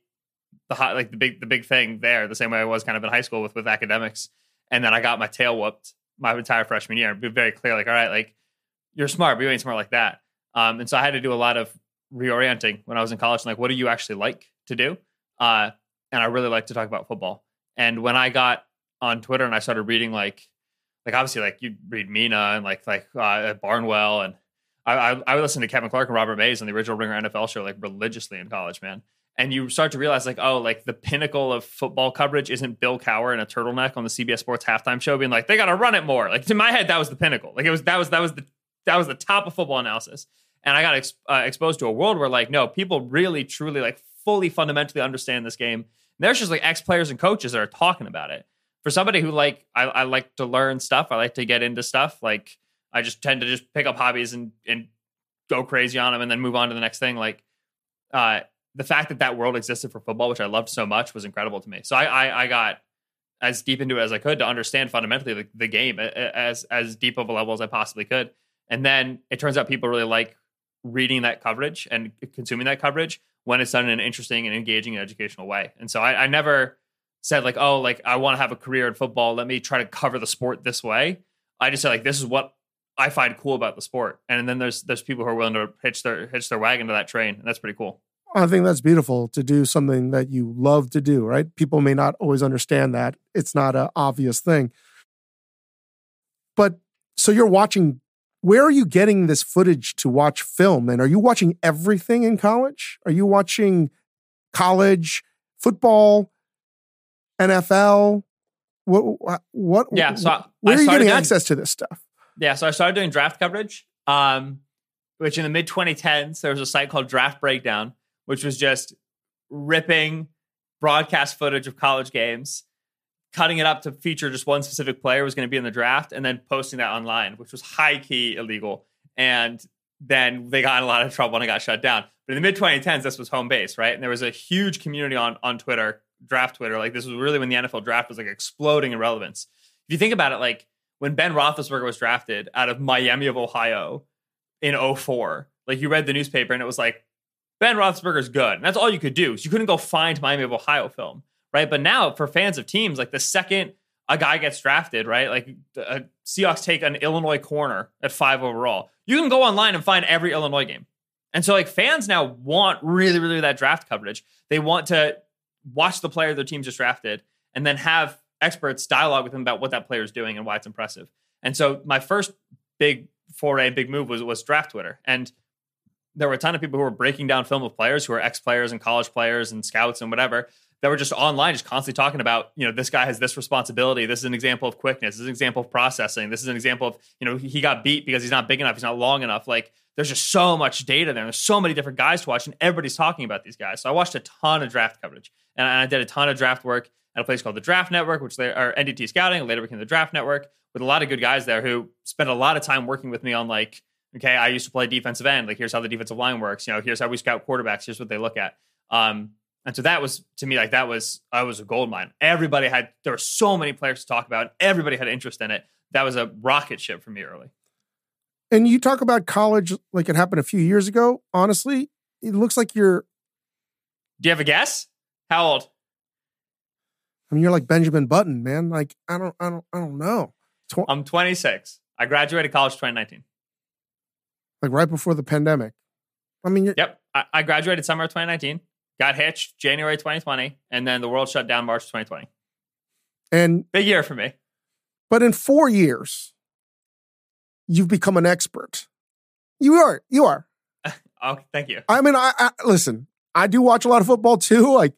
the big thing there, the same way I was kind of in high school with academics. And then I got my tail whooped my entire freshman year. Be very clear, like, all right, like you're smart, but you ain't smart like that. And so I had to do a lot of reorienting when I was in college. Like, what do you actually like to do? And I really like to talk about football. And when I got on Twitter and I started reading, like obviously, like you read Mina and like Barnwell, and I would listen to Kevin Clark and Robert Mays on the original Ringer NFL show like religiously in college, man. And you start to realize like, oh, like the pinnacle of football coverage isn't Bill Cowher in a turtleneck on the CBS Sports halftime show being like, they got to run it more. Like to my head, that was the pinnacle. Like that was the top of football analysis. And I got exposed to a world where like, no, people really, truly, like fully fundamentally understand this game. And there's just like ex-players and coaches that are talking about it. For somebody who like, I like to learn stuff. I like to get into stuff. Like I just tend to just pick up hobbies and go crazy on them and then move on to the next thing. Like the fact that world existed for football, which I loved so much, was incredible to me. So I got as deep into it as I could to understand fundamentally the game as deep of a level as I possibly could. And then it turns out people really like reading that coverage and consuming that coverage when it's done in an interesting and engaging and educational way. And so I never said like, oh, like I want to have a career in football. Let me try to cover the sport this way. I just said like, this is what I find cool about the sport. And then there's people who are willing to hitch their wagon to that train. And that's pretty cool. I think that's beautiful to do something that you love to do, right? People may not always understand that. It's not an obvious thing. But so you're watching, where are you getting this footage to watch film? And are you watching everything in college? Are you watching college, football, NFL? What? Yeah. So where are you getting access to this stuff? Yeah. So I started doing draft coverage, which in the mid 2010s, there was a site called Draft Breakdown, which was just ripping broadcast footage of college games, cutting it up to feature just one specific player was going to be in the draft, and then posting that online, which was high-key illegal. And then they got in a lot of trouble and it got shut down. But in the mid-2010s, this was home base, right? And there was a huge community on Twitter, draft Twitter. Like, this was really when the NFL draft was like exploding in relevance. If you think about it, like when Ben Roethlisberger was drafted out of Miami of Ohio in 2004, like you read the newspaper and it was like, Ben Roethlisberger's good. And that's all you could do. So you couldn't go find Miami of Ohio film, right? But now for fans of teams, like the second a guy gets drafted, right? Like Seahawks take an Illinois corner at 5 overall. You can go online and find every Illinois game. And so like fans now want really, really that draft coverage. They want to watch the player their team just drafted and then have experts dialogue with them about what that player is doing and why it's impressive. And so my first big foray, big move was draft Twitter. And there were a ton of people who were breaking down film of players who are ex-players and college players and scouts and whatever that were just online, just constantly talking about, you know, this guy has this responsibility. This is an example of quickness. This is an example of processing. This is an example of, you know, he got beat because he's not big enough. He's not long enough. Like there's just so much data there. There's so many different guys to watch and everybody's talking about these guys. So I watched a ton of draft coverage and I did a ton of draft work at a place called the Draft Network, which they are NDT Scouting, later became the Draft Network, with a lot of good guys there who spent a lot of time working with me on like, okay, I used to play defensive end. Like, here's how the defensive line works. You know, here's how we scout quarterbacks. Here's what they look at. And so that was, to me, like I was a gold mine. There were so many players to talk about. Everybody had interest in it. That was a rocket ship for me early. And you talk about college like it happened a few years ago. Honestly, it looks like you're. Do you have a guess? How old? I mean, you're like Benjamin Button, man. Like, I don't know. I'm 26. I graduated college 2019. Like right before the pandemic. I mean, yep. I graduated summer of 2019, got hitched January 2020, and then the world shut down March 2020. And big year for me. But in 4 years, you've become an expert. You are. Oh, thank you. I mean, I listen. I do watch a lot of football too. Like,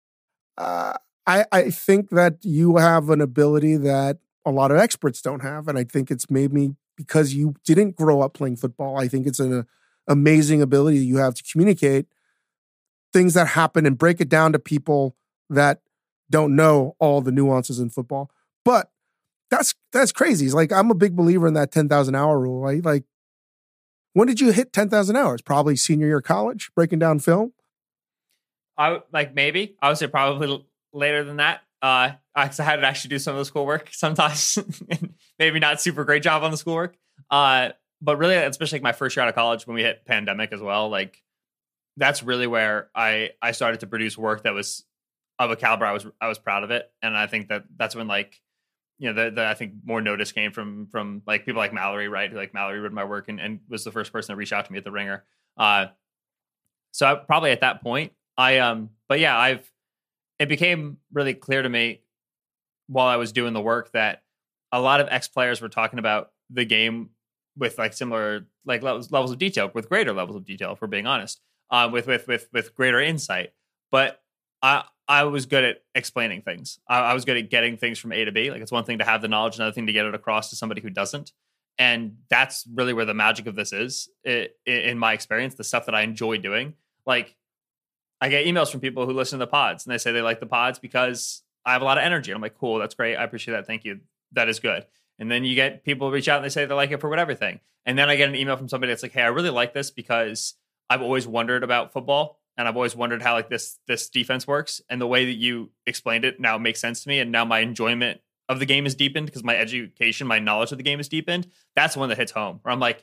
I think that you have an ability that a lot of experts don't have, and I think it's made me. Because you didn't grow up playing football. I think it's an amazing ability you have to communicate things that happen and break it down to people that don't know all the nuances in football. But that's crazy. It's like, I'm a big believer in that 10,000 hour rule. Right? Like, when did you hit 10,000 hours? Probably senior year of college, breaking down film? Maybe. I would say probably later than that. I had to actually do some of the schoolwork sometimes. Maybe not super great job on the schoolwork. But really, especially like my first year out of college when we hit pandemic as well, like that's really where I started to produce work that was of a caliber I was proud of it. And I think that's when like, you know, I think more notice came from like people like Mallory, right? Who like Mallory read my work and was the first person to reach out to me at the Ringer. So probably at that point, but yeah, it became really clear to me while I was doing the work that a lot of ex-players were talking about the game with like similar like levels of detail, with greater levels of detail, if we're being honest, with greater insight. But I was good at explaining things. I was good at getting things from A to B. Like, it's one thing to have the knowledge, another thing to get it across to somebody who doesn't. And that's really where the magic of this is, in my experience, the stuff that I enjoy doing. Like, I get emails from people who listen to the pods and they say they like the pods because I have a lot of energy. I'm like, cool, that's great. I appreciate that. Thank you. That is good. And then you get people reach out and they say they like it for whatever thing. And then I get an email from somebody that's like, hey, I really like this because I've always wondered about football and I've always wondered how like this defense works. And the way that you explained it now makes sense to me. And now my enjoyment of the game is deepened because my education, my knowledge of the game is deepened. That's the one that hits home where I'm like,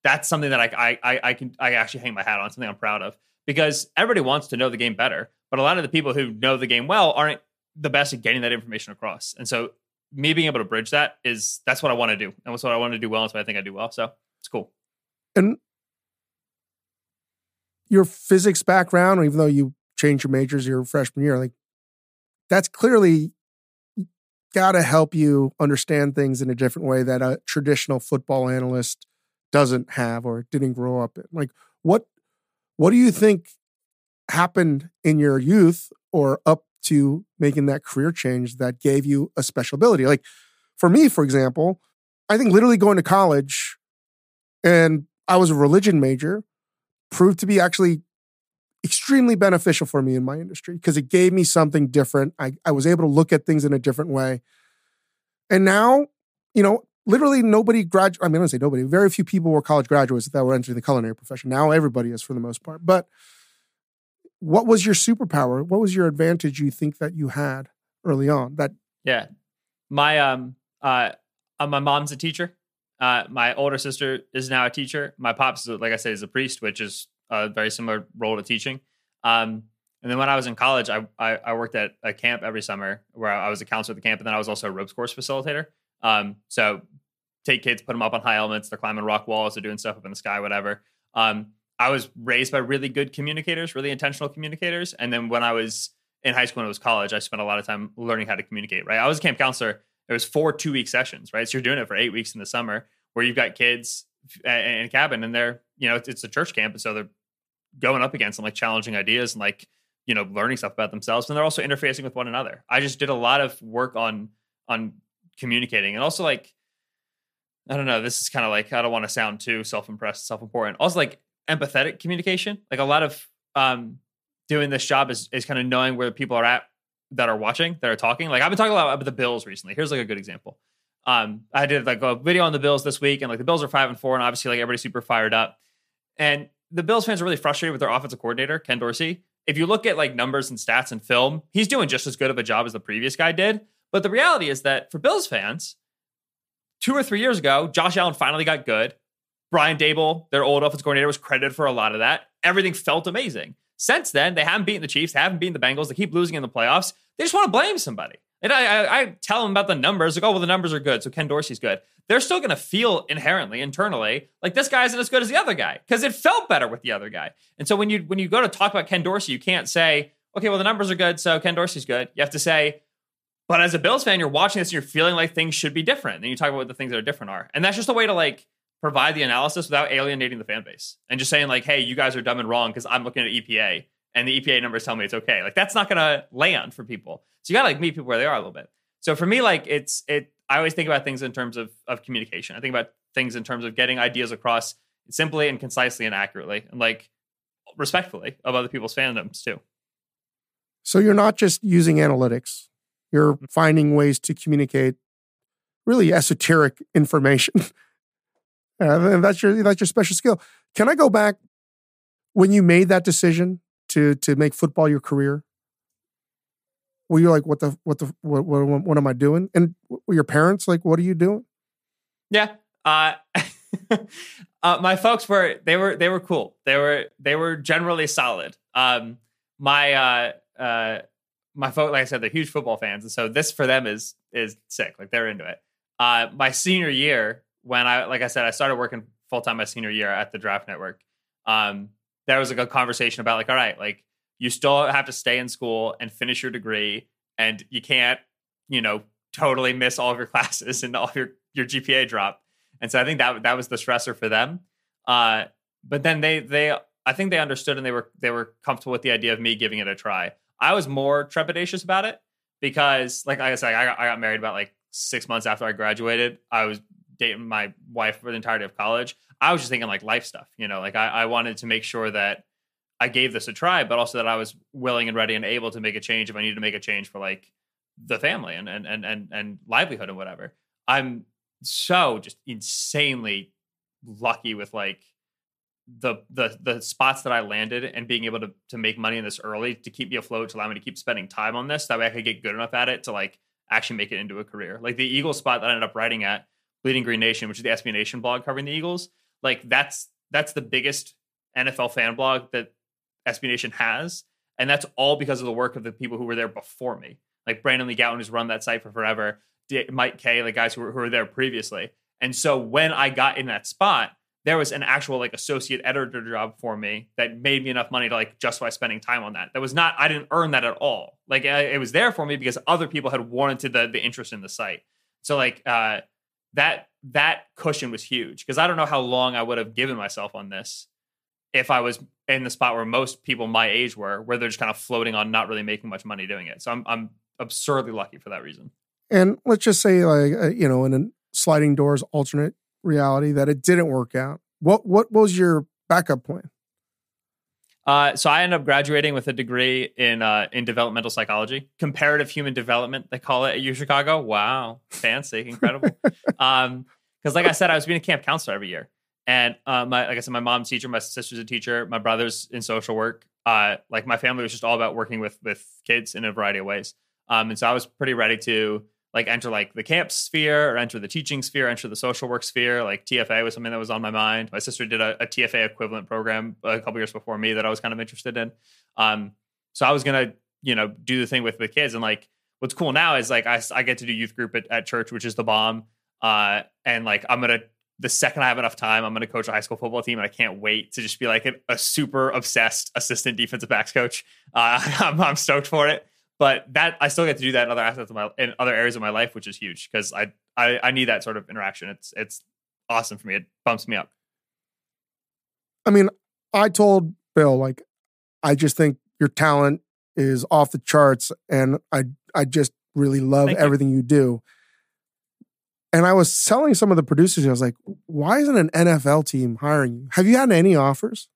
that's something that I actually hang my hat on, something I'm proud of, because everybody wants to know the game better, but a lot of the people who know the game well aren't the best at getting that information across. And so me being able to bridge that's what I want to do. And that's what I want to do well. And so I think I do well. So it's cool. And your physics background, even though you changed your majors your freshman year, like that's clearly got to help you understand things in a different way that a traditional football analyst doesn't have or didn't grow up in. Like what do you think happened in your youth or up to making that career change that gave you a special ability? Like for me, for example, I think literally going to college, and I was a religion major, proved to be actually extremely beneficial for me in my industry because it gave me something different. I was able to look at things in a different way. And now, literally nobody graduated. I mean, I don't say nobody. Very few people were college graduates that were entering the culinary profession. Now everybody is for the most part. But what was your superpower? What was your advantage you think that you had early on? My mom's a teacher. My older sister is now a teacher. My pops, like I said, is a priest, which is a very similar role to teaching. And then when I was in college, I worked at a camp every summer where I was a counselor at the camp, and then I was also a ropes course facilitator. So take kids, put them up on high elements, they're climbing rock walls, they're doing stuff up in the sky, whatever. I was raised by really good communicators, really intentional communicators. And then when I was in high school and it was college, I spent a lot of time learning how to communicate, right? I was a camp counselor. It was 4 2-week sessions, right? So you're doing it for 8 weeks in the summer where you've got kids in a cabin and they're, it's a church camp. And so they're going up against some like challenging ideas and like, learning stuff about themselves. And they're also interfacing with one another. I just did a lot of work on communicating, and also like, I don't know, this is kind of like, I don't want to sound too self-impressed, self-important. Also like empathetic communication. Like a lot of doing this job is kind of knowing where people are at that are watching, that are talking. Like I've been talking a lot about the Bills recently. Here's like a good example. I did like a video on the Bills this week, and like the Bills are 5-4, and obviously like everybody's super fired up. And the Bills fans are really frustrated with their offensive coordinator, Ken Dorsey. If you look at like numbers and stats and film, he's doing just as good of a job as the previous guy did. But the reality is that for Bills fans, 2 or 3 years ago, Josh Allen finally got good. Brian Daboll, their old offensive coordinator, was credited for a lot of that. Everything felt amazing. Since then, they haven't beaten the Chiefs, they haven't beaten the Bengals, they keep losing in the playoffs. They just want to blame somebody. And I tell them about the numbers, like, oh, well, the numbers are good, so Ken Dorsey's good. They're still going to feel inherently, internally, like this guy isn't as good as the other guy because it felt better with the other guy. And so when you go to talk about Ken Dorsey, you can't say, okay, well, the numbers are good, so Ken Dorsey's good. You have to say, but as a Bills fan, you're watching this and you're feeling like things should be different. And then you talk about what the things that are different are. And that's just a way to like provide the analysis without alienating the fan base and just saying like, hey, you guys are dumb and wrong because I'm looking at EPA and the EPA numbers tell me it's okay. Like that's not going to land for people. So you got to like meet people where they are a little bit. So for me, like I always think about things in terms of communication. I think about things in terms of getting ideas across simply and concisely and accurately and like respectfully of other people's fandoms too. So you're not just using analytics. You're finding ways to communicate really esoteric information. And that's your special skill. Can I go back when you made that decision to make football your career? Were you like, what am I doing? And were your parents like, what are you doing? Yeah. My folks were cool. They were generally solid. My folks, like I said, they're huge football fans. And so this for them is sick. Like they're into it. My senior year, when I started working full-time my senior year at the Draft Network, there was like a conversation about like, all right, like you still have to stay in school and finish your degree, and you can't, totally miss all of your classes and all of your GPA drop. And so I think that was the stressor for them. But then I think they understood and they were comfortable with the idea of me giving it a try. I was more trepidatious about it because, like I said, I got married about like 6 months after I graduated. I was dating my wife for the entirety of college. I was just thinking like life stuff, like I wanted to make sure that I gave this a try, but also that I was willing and ready and able to make a change if I needed to make a change for like the family and livelihood and whatever. I'm so just insanely lucky with like the spots that I landed and being able to make money in this early to keep me afloat, to allow me to keep spending time on this. That way I could get good enough at it to like actually make it into a career. Like the Eagles spot that I ended up writing at Bleeding Green Nation, which is the SB Nation blog covering the Eagles. Like that's the biggest NFL fan blog that SB Nation has. And that's all because of the work of the people who were there before me. Like Brandon Lee Gowton, who's run that site for forever, Mike Kay, the guys who were there previously. And so when I got in that spot, there was an actual like associate editor job for me that made me enough money to like justify spending time on that. That was not, I didn't earn that at all. Like it was there for me because other people had warranted the interest in the site. So like that cushion was huge because I don't know how long I would have given myself on this if I was in the spot where most people my age were, where they're just kind of floating on not really making much money doing it. So I'm absurdly lucky for that reason. And let's just say, like, in a sliding doors alternate reality that it didn't work out. What was your backup plan? So I ended up graduating with a degree in developmental psychology, comparative human development, they call it at UChicago. Wow, fancy, incredible. Because like I said, I was being a camp counselor every year. And like I said, my mom's a teacher, my sister's a teacher, my brother's in social work. Like my family was just all about working with kids in a variety of ways. And so I was pretty ready to like enter like the camp sphere or enter the teaching sphere, enter the social work sphere. Like TFA was something that was on my mind. My sister did a TFA equivalent program a couple years before me that I was kind of interested in. So I was going to, do the thing with the kids. And like, what's cool now is like, I get to do youth group at church, which is the bomb. And like, the second I have enough time, I'm going to coach a high school football team. And I can't wait to just be like a super obsessed assistant defensive backs coach. I'm stoked for it. But that I still get to do that in other aspects in other areas of my life, which is huge because I need that sort of interaction. It's awesome for me. It bumps me up. I mean, I told Bill, like, I just think your talent is off the charts, and I just really love everything you do. And I was telling some of the producers, and I was like, why isn't an NFL team hiring you? Have you had any offers?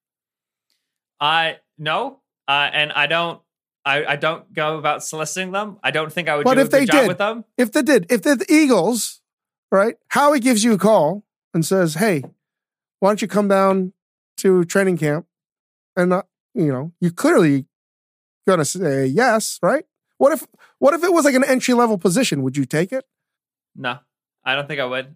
No. And I don't go about soliciting them. I don't think I would do a good job with them. If the Eagles, right, Howie gives you a call and says, hey, why don't you come down to training camp? And, you're clearly going to say yes, right? What if it was like an entry-level position? Would you take it? No, I don't think I would.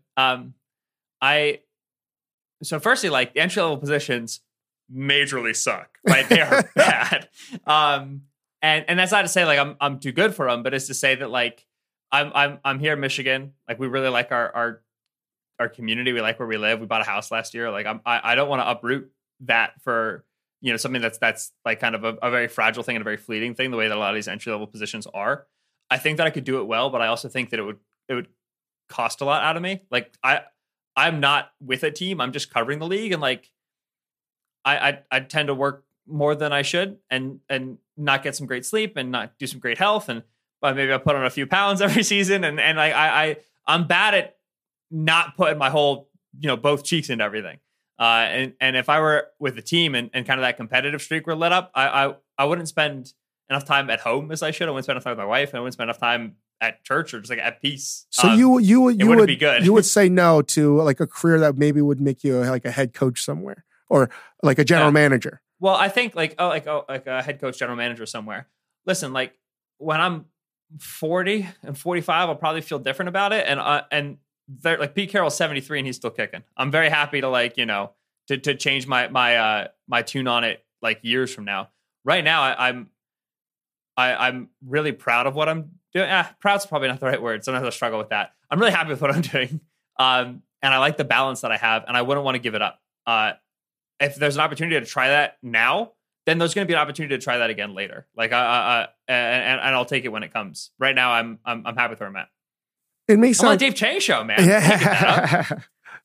So firstly, like the entry-level positions majorly suck. Right? They are bad. And that's not to say like I'm too good for them, but it's to say that like I'm here in Michigan. Like we really like our community. We like where we live. We bought a house last year. Like I don't want to uproot that for something that's like kind of a very fragile thing and a very fleeting thing. The way that a lot of these entry level positions are. I think that I could do it well, but I also think that it would cost a lot out of me. Like I'm not with a team. I'm just covering the league, and like I tend to work more than I should and not get some great sleep and not do some great health. And but maybe I put on a few pounds every season. And like I'm bad at not putting my whole, both cheeks into everything. And if I were with the team and kind of that competitive streak were lit up, I wouldn't spend enough time at home as I should. I wouldn't spend enough time with my wife, and I wouldn't spend enough time at church or just like at peace. So you would be good. You would say no to like a career that maybe would make you like a head coach somewhere or like a general manager. Well, I think like a head coach, general manager somewhere. Listen, like when I'm 40 and 45, I'll probably feel different about it. And like Pete Carroll's 73 and he's still kicking. I'm very happy to like, to change my tune on it like years from now. Right now, I'm really proud of what I'm doing. Proud's probably not the right word. Sometimes I struggle with that. I'm really happy with what I'm doing. And I like the balance that I have, and I wouldn't want to give it up. If there's an opportunity to try that now, then there's going to be an opportunity to try that again later. Like, and I'll take it when it comes. Right now, I'm happy with where I'm at. It may sound I'm on Dave Chang show, man. Yeah.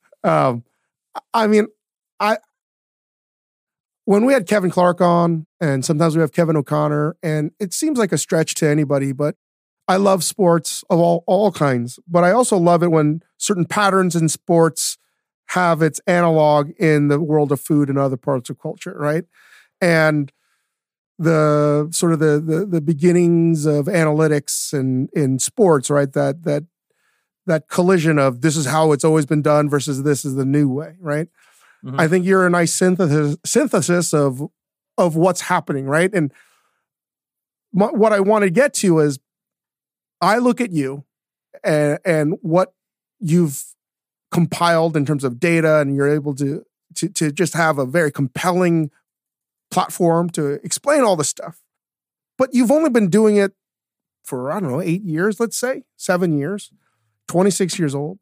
I mean, when we had Kevin Clark on, and sometimes we have Kevin O'Connor, and it seems like a stretch to anybody, but I love sports of all kinds. But I also love it when certain patterns in sports have its analog in the world of food and other parts of culture, right? And the sort of the beginnings of analytics and in sports, right? That collision of this is how it's always been done versus this is the new way, right? Mm-hmm. I think you're a nice synthesis of what's happening, right? And what I want to get to is I look at you and what you've compiled in terms of data, and you're able to to just have a very compelling platform to explain all this stuff. But you've only been doing it for, I don't know, 8 years, let's say, 7 years, 26 years old.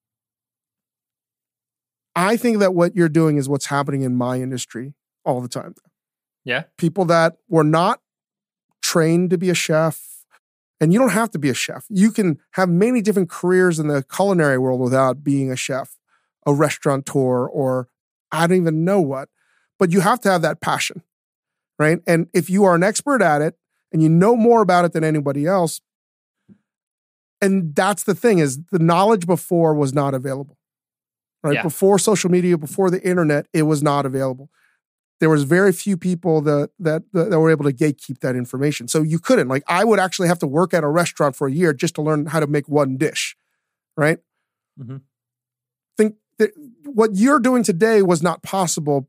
I think that what you're doing is what's happening in my industry all the time. Yeah. People that were not trained to be a chef, and you don't have to be a chef. You can have many different careers in the culinary world without being a chef, a restaurateur, or I don't even know what. But you have to have that passion, right? And if you are an expert at it and you know more about it than anybody else, and that's the thing, is the knowledge before was not available, right? Yeah. Before social media, before the internet, it was not available. There was very few people that were able to gatekeep that information. So you couldn't. Like, I would actually have to work at a restaurant for a year just to learn how to make one dish, right? Mm-hmm. Think that what you're doing today was not possible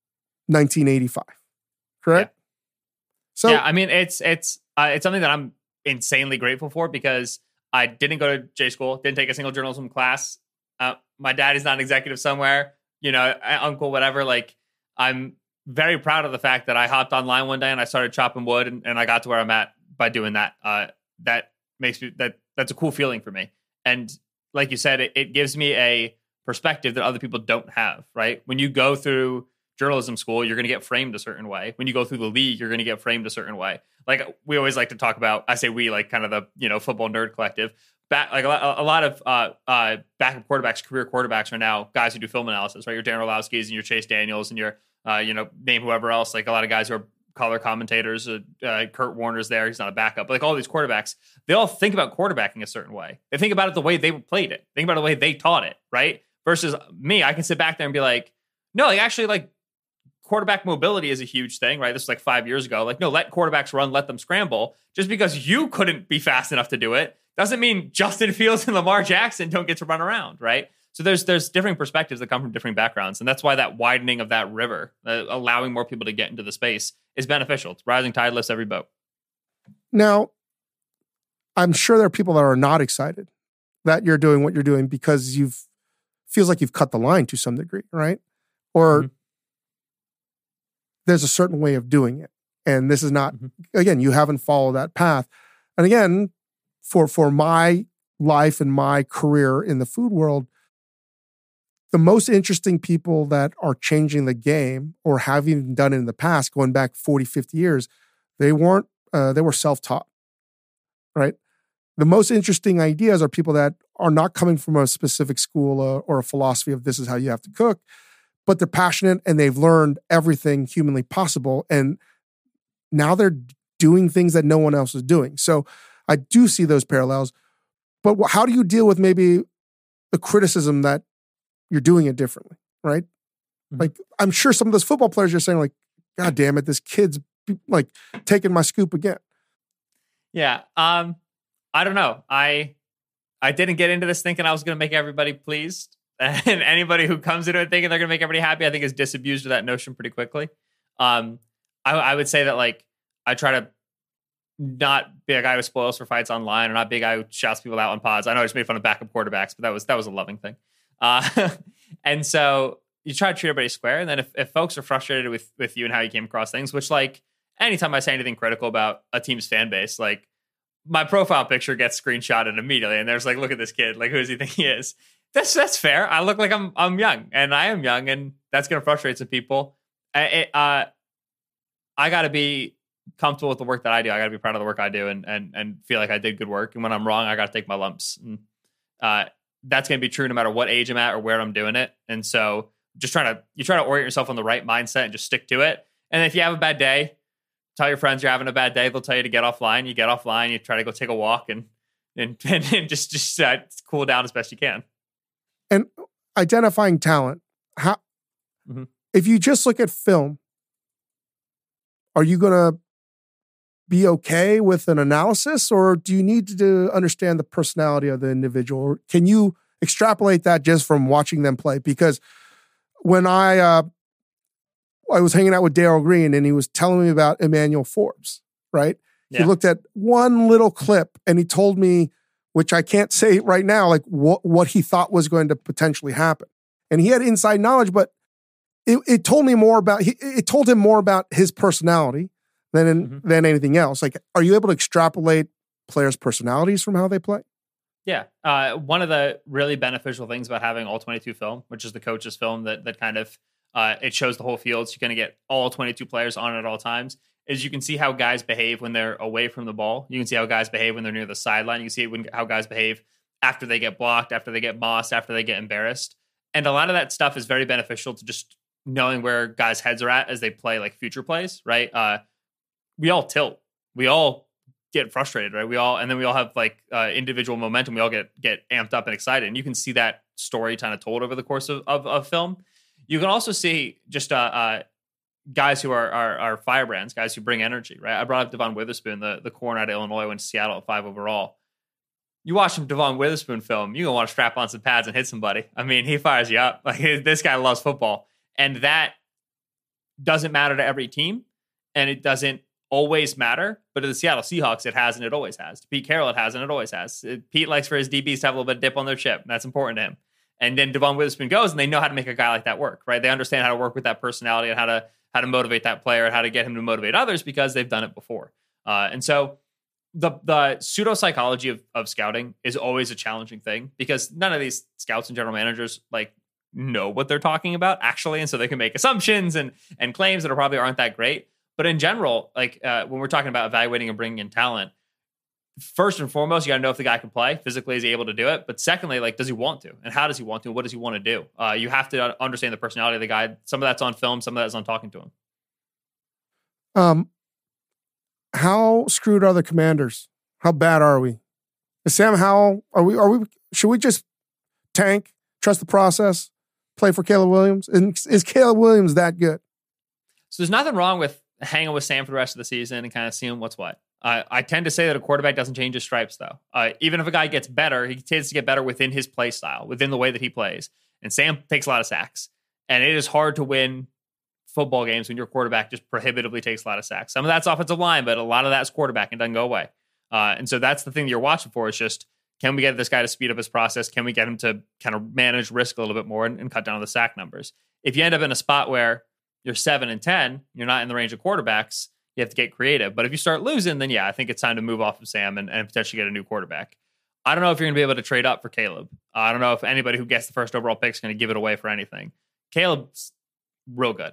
1985, correct? Yeah. So yeah, I mean, it's something that I'm insanely grateful for, because I didn't go to J school, didn't take a single journalism class. My dad is not an executive somewhere, uncle, whatever. Like, I'm very proud of the fact that I hopped online one day and I started chopping wood, and I got to where I'm at by doing that. That makes me, that's a cool feeling for me. And like you said, it gives me a perspective that other people don't have, right? When you go through journalism school, you're going to get framed a certain way. When you go through the league, you're going to get framed a certain way. Like, we always like to talk about, I say we, like kind of the, football nerd collective. Like a lot of backup quarterbacks, career quarterbacks are now guys who do film analysis, right? Your Darren Orlovsky's and your Chase Daniels and your, name whoever else, like a lot of guys who are color commentators. Kurt Warner's there. He's not a backup. But like all these quarterbacks, they all think about quarterbacking a certain way. They think about it the way they played it. Think about it the way they taught it, right? Versus me, I can sit back there and be like, no, like actually, like, quarterback mobility is a huge thing, right? This is like 5 years ago. Like, no, let quarterbacks run, let them scramble. Just because you couldn't be fast enough to do it doesn't mean Justin Fields and Lamar Jackson don't get to run around, right? So there's different perspectives that come from different backgrounds. And that's why that widening of that river, allowing more people to get into the space, is beneficial. It's rising tide lifts every boat. Now, I'm sure there are people that are not excited that you're doing what you're doing because feels like you've cut the line to some degree, right? Or there's a certain way of doing it. And this is not, again, you haven't followed that path. And again, for my life and my career in the food world, the most interesting people that are changing the game or have even done it in the past, going back 40, 50 years, they were self-taught, right? The most interesting ideas are people that are not coming from a specific school or a philosophy of this is how you have to cook, but they're passionate and they've learned everything humanly possible. And now they're doing things that no one else is doing. So I do see those parallels. But how do you deal with maybe the criticism that you're doing it differently, right? Like, I'm sure some of those football players are saying, like, God damn it, this kid's like taking my scoop again. Yeah. I don't know. I didn't get into this thinking I was going to make everybody pleased. And anybody who comes into it thinking they're going to make everybody happy, I think is disabused of that notion pretty quickly. I would say that, like, I try to not be a guy who spoils for fights online, or not be a guy who shouts people out on pods. I know I just made fun of backup quarterbacks, but that was a loving thing. And so you try to treat everybody square. And then if folks are frustrated with you and how you came across things, which, like, anytime I say anything critical about a team's fan base, like, my profile picture gets screenshotted immediately, and there's like, look at this kid. Like, who does he think he is? That's fair. I look like I'm young, and I am young, and that's going to frustrate some people. I got to be comfortable with the work that I do. I got to be proud of the work I do, and feel like I did good work. And when I'm wrong, I got to take my lumps. And that's going to be true no matter what age I'm at or where I'm doing it. And so you try to orient yourself on the right mindset and just stick to it. And if you have a bad day, tell your friends you're having a bad day. They'll tell you to get offline. You get offline. You try to go take a walk and just cool down as best you can. And identifying talent. How, if you just look at film, are you going to be okay with an analysis, or do you need to understand the personality of the individual? Or can you extrapolate that just from watching them play? Because when I was hanging out with Darryl Green, and he was telling me about Emmanuel Forbes, right? Yeah. He looked at one little clip and he told me, which I can't say right now, like what he thought was going to potentially happen. And he had inside knowledge, but it told me more about it told him more about his personality than anything else. Like, are you able to extrapolate players' personalities from how they play? Yeah. One of the really beneficial things about having all 22 film, which is the coach's film that kind of it shows the whole field, so you're going to get all 22 players on at all times, is you can see how guys behave when they're away from the ball. You can see how guys behave when they're near the sideline. You can see how guys behave after they get blocked, after they get mossed, after they get embarrassed. And a lot of that stuff is very beneficial to just knowing where guys' heads are at as they play like future plays, right? We all tilt. We all get frustrated, right? And then we all have like individual momentum. We all get amped up and excited. And you can see that story kind of told over the course of film. You can also see just guys who are firebrands, guys who bring energy, right? I brought up Devon Witherspoon, the corner out of Illinois, went to Seattle at 5 overall. You watch some Devon Witherspoon film, you're going to want to strap on some pads and hit somebody. I mean, he fires you up. Like, this guy loves football. And that doesn't matter to every team, and it doesn't always matter. But to the Seattle Seahawks, it has and it always has. To Pete Carroll, it has and it always has. Pete likes for his DBs to have a little bit of dip on their chip. And that's important to him. And then Devon Witherspoon goes, and they know how to make a guy like that work, right? They understand how to work with that personality and how to motivate that player and how to get him to motivate others because they've done it before. And so the pseudo psychology of scouting is always a challenging thing because none of these scouts and general managers like know what they're talking about actually, and so they can make assumptions and claims that probably aren't that great. But in general, like when we're talking about evaluating and bringing in talent, first and foremost, you got to know if the guy can play physically. Is he able to do it? But secondly, like, does he want to? And how does he want to? What does he want to do? You have to understand the personality of the guy. Some of that's on film. Some of that's on talking to him. How screwed are the Commanders? How bad are we? Sam Howell, are we? Should we just tank, trust the process, play for Caleb Williams? And is Caleb Williams that good? So there's nothing wrong with hanging with Sam for the rest of the season and kind of seeing what's what. I tend to say that a quarterback doesn't change his stripes, though. Even if a guy gets better, he tends to get better within his play style, within the way that he plays. And Sam takes a lot of sacks. And it is hard to win football games when your quarterback just prohibitively takes a lot of sacks. Some of that's offensive line, but a lot of that's quarterback and doesn't go away. And so that's the thing that you're watching for is just, can we get this guy to speed up his process? Can we get him to kind of manage risk a little bit more and cut down on the sack numbers? If you end up in a spot where you're 7-10, you're not in the range of quarterbacks, you have to get creative. But if you start losing, then yeah, I think it's time to move off of Sam and potentially get a new quarterback. I don't know if you're going to be able to trade up for Caleb. I don't know if anybody who gets the first overall pick is going to give it away for anything. Caleb's real good.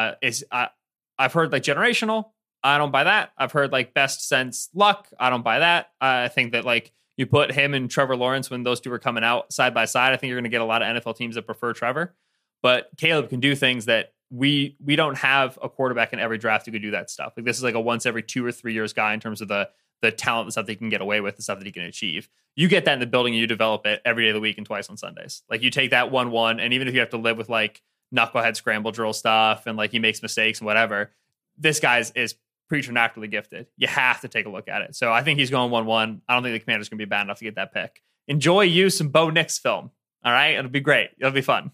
I've heard like generational. I don't buy that. I've heard like best sense luck. I don't buy that. I think that like you put him and Trevor Lawrence when those two were coming out side by side, I think you're going to get a lot of NFL teams that prefer Trevor. But Caleb can do things that we don't have a quarterback in every draft who could do that stuff. Like this is like a once every 2 or 3 years guy in terms of the talent, the stuff that he can get away with, the stuff that he can achieve. You get that in the building and you develop it every day of the week and twice on Sundays. Like you take that 1-1, and even if you have to live with like knucklehead scramble drill stuff and like he makes mistakes and whatever, this guy is preternaturally gifted. You have to take a look at it. So I think he's going 1-1. I don't think the Commanders going to be bad enough to get that pick. Enjoy you some Bo Nix film. All right. It'll be great. It'll be fun.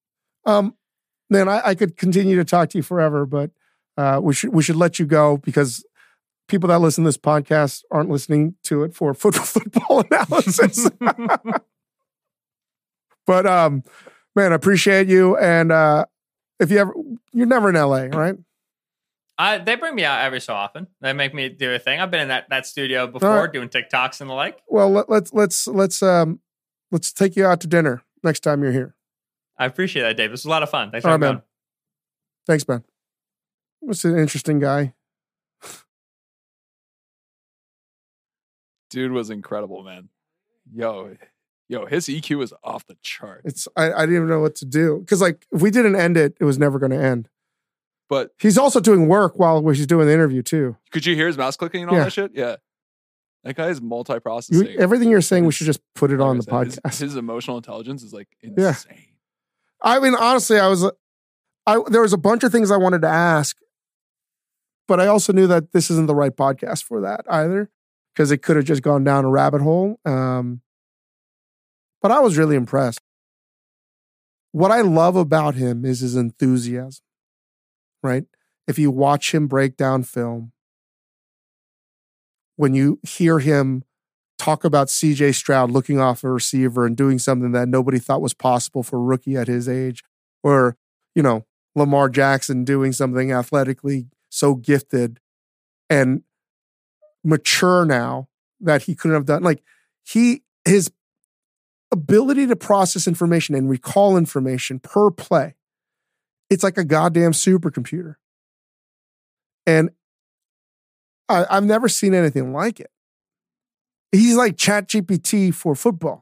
Man, I could continue to talk to you forever, but we should let you go because people that listen to this podcast aren't listening to it for football analysis. But man, I appreciate you. And if you're never in LA, right? They bring me out every so often. They make me do a thing. I've been in that studio before doing TikToks and the like. Well, let's take you out to dinner next time you're here. I appreciate that, Dave. This was a lot of fun. Thanks for coming. Thanks, man. What's an interesting guy. Dude was incredible, man. Yo, his EQ is off the chart. I didn't even know what to do. Because like if we didn't end it, it was never going to end. But he's also doing work while he's doing the interview too. Could you hear his mouse clicking and all that shit? Yeah. That guy is multi-processing. Everything you're saying, we should just put it on the podcast. His emotional intelligence is like insane. Yeah. I mean, honestly, there was a bunch of things I wanted to ask, but I also knew that this isn't the right podcast for that either, because it could have just gone down a rabbit hole. But I was really impressed. What I love about him is his enthusiasm, right? If you watch him break down film, when you hear him talk about CJ Stroud looking off a receiver and doing something that nobody thought was possible for a rookie at his age, or, Lamar Jackson doing something athletically so gifted and mature now that he couldn't have done. Like his ability to process information and recall information per play, it's like a goddamn supercomputer. And I've never seen anything like it. He's like ChatGPT for football.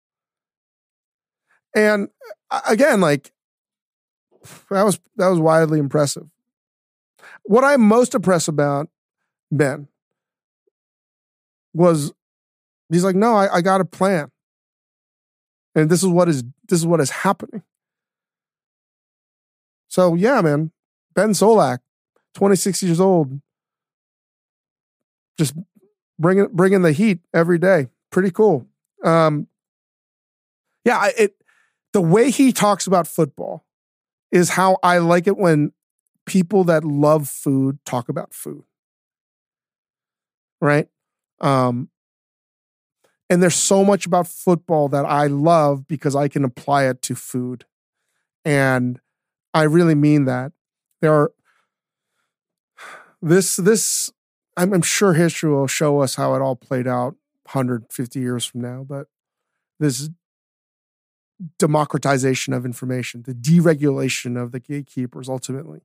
And again, like that was wildly impressive. What I'm most impressed about Ben was he's like, no, I got a plan. And this is what is happening. So yeah, man, Ben Solak, 26 years old, just bringing the heat every day. Pretty cool. The way he talks about football is how I like it when people that love food talk about food. Right? And there's so much about football that I love because I can apply it to food. And I really mean that. I'm sure history will show us how it all played out 150 years from now, but this democratization of information, the deregulation of the gatekeepers ultimately,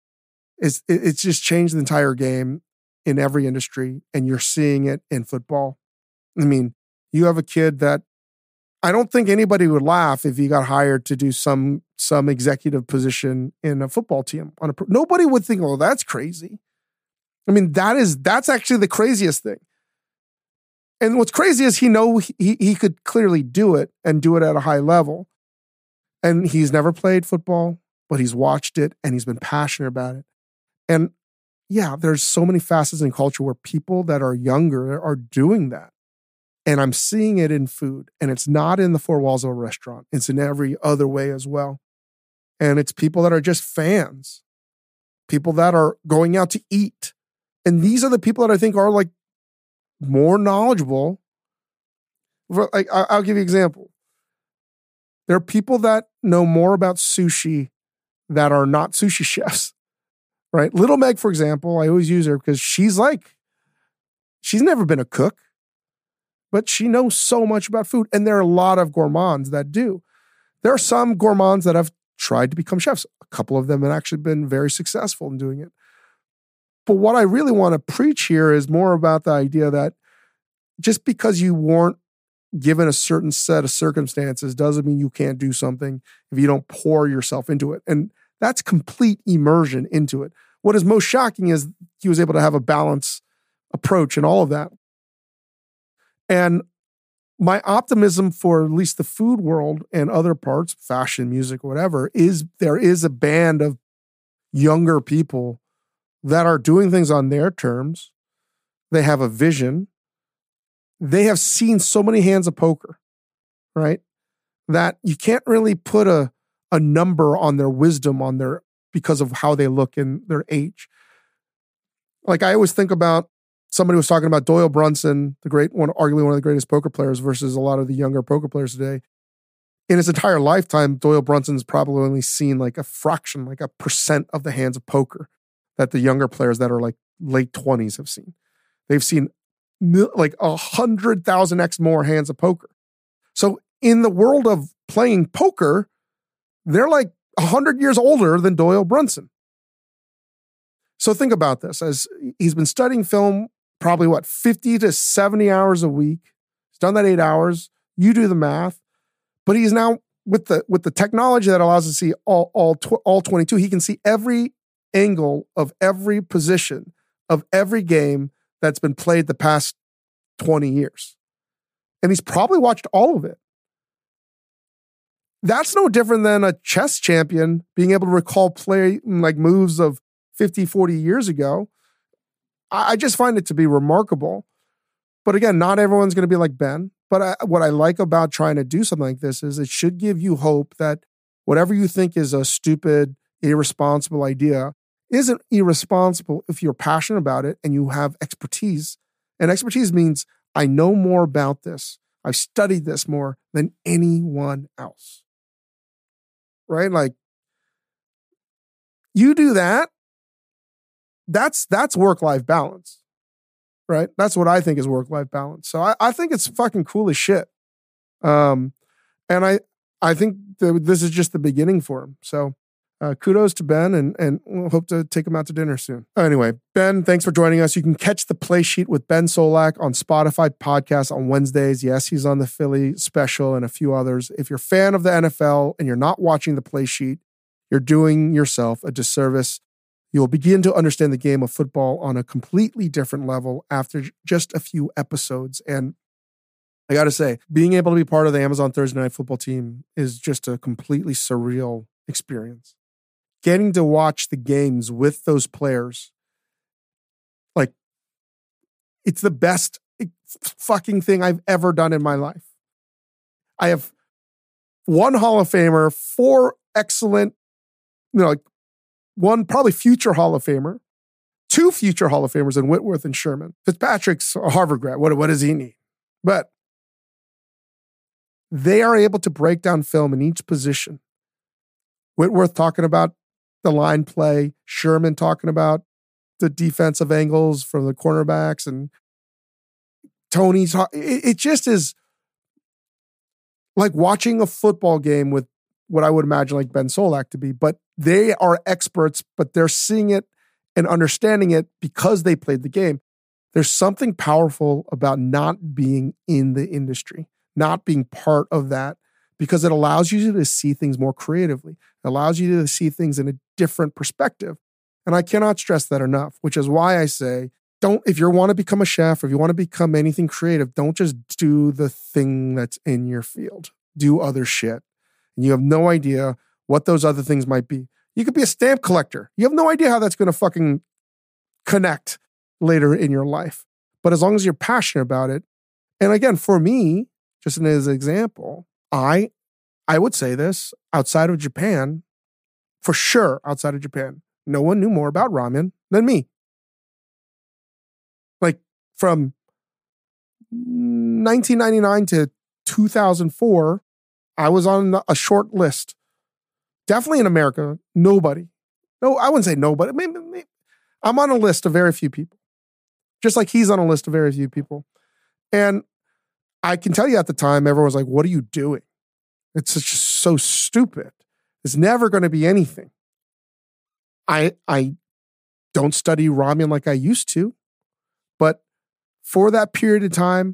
it's just changed the entire game in every industry, and you're seeing it in football. I mean, you have a kid that I don't think anybody would laugh if he got hired to do some executive position in a football team. Nobody would think, oh, that's crazy. I mean, that's actually the craziest thing. And what's crazy is he could clearly do it and do it at a high level. And he's never played football, but he's watched it and he's been passionate about it. And yeah, there's so many facets in culture where people that are younger are doing that. And I'm seeing it in food. And it's not in the four walls of a restaurant. It's in every other way as well. And it's people that are just fans. People that are going out to eat. And these are the people that I think are like more knowledgeable. Like, I'll give you an example. There are people that know more about sushi that are not sushi chefs, right? Little Meg, for example, I always use her because she's never been a cook, but she knows so much about food. And there are a lot of gourmands that do. There are some gourmands that have tried to become chefs. A couple of them have actually been very successful in doing it. But what I really want to preach here is more about the idea that just because you weren't given a certain set of circumstances doesn't mean you can't do something if you don't pour yourself into it. And that's complete immersion into it. What is most shocking is he was able to have a balanced approach in all of that. And my optimism for at least the food world and other parts, fashion, music, whatever, is there is a band of younger people that are doing things on their terms. They have a vision. They have seen so many hands of poker, right? That you can't really put a number on their wisdom because of how they look in their age. Like I always think about, somebody was talking about Doyle Brunson, arguably one of the greatest poker players versus a lot of the younger poker players today. In his entire lifetime, Doyle Brunson's probably only seen like a fraction, like a % of the hands of poker that the younger players that are like late 20s have seen. They've seen like 100,000x more hands of poker. So in the world of playing poker, they're like 100 years older than Doyle Brunson. So think about this. As he's been studying film, probably 50 to 70 hours a week. He's done that 8 hours. You do the math. But he's now with the technology that allows us to see all 22. He can see every angle of every position of every game that's been played the past 20 years. And he's probably watched all of it. That's no different than a chess champion being able to recall play like moves of 50, 40 years ago. I just find it to be remarkable. But again, not everyone's going to be like Ben. But what I like about trying to do something like this is it should give you hope that whatever you think is a stupid, irresponsible idea isn't irresponsible if you're passionate about it and you have expertise. And expertise means I know more about this. I've studied this more than anyone else. Right? Like, You do that, that's work-life balance, right? That's what I think is work-life balance. So I think it's fucking cool as shit. And I think this is just the beginning for him. So kudos to Ben, and we'll hope to take him out to dinner soon. Anyway, Ben, thanks for joining us. You can catch the Play Sheet with Ben Solak on Spotify podcasts on Wednesdays. Yes, he's on the Philly special and a few others. If you're a fan of the NFL and you're not watching the Play Sheet, you're doing yourself a disservice. You'll begin to understand the game of football on a completely different level after just a few episodes. And I got to say, being able to be part of the Amazon Thursday Night Football team is just a completely surreal experience. Getting to watch the games with those players, like, it's the best fucking thing I've ever done in my life. I have 1 Hall of Famer, 4 excellent, like 1 probably future Hall of Famer, 2 future Hall of Famers in Whitworth and Sherman. Fitzpatrick's a Harvard grad. What does he need? But they are able to break down film in each position. Whitworth talking about the line play, Sherman talking about the defensive angles from the cornerbacks, and Tony's. It just is like watching a football game with what I would imagine like Ben Solak to be, but they are experts, but they're seeing it and understanding it because they played the game. There's something powerful about not being in the industry, not being part of that, because it allows you to see things more creatively. It allows you to see things in a different perspective. And I cannot stress that enough, which is why I say, if you want to become a chef, or if you want to become anything creative, don't just do the thing that's in your field. Do other shit. And you have no idea what those other things might be. You could be a stamp collector. You have no idea how that's going to fucking connect later in your life. But as long as you're passionate about it, and again, for me, just as an example, I would say this, outside of Japan, for sure, outside of Japan, no one knew more about ramen than me. Like, from 1999 to 2004, I was on a short list. Definitely in America, nobody. No, I wouldn't say nobody. Maybe. I'm on a list of very few people. Just like he's on a list of very few people. And I can tell you at the time, everyone was like, what are you doing? It's just so stupid. It's never going to be anything. I don't study ramen like I used to, but for that period of time,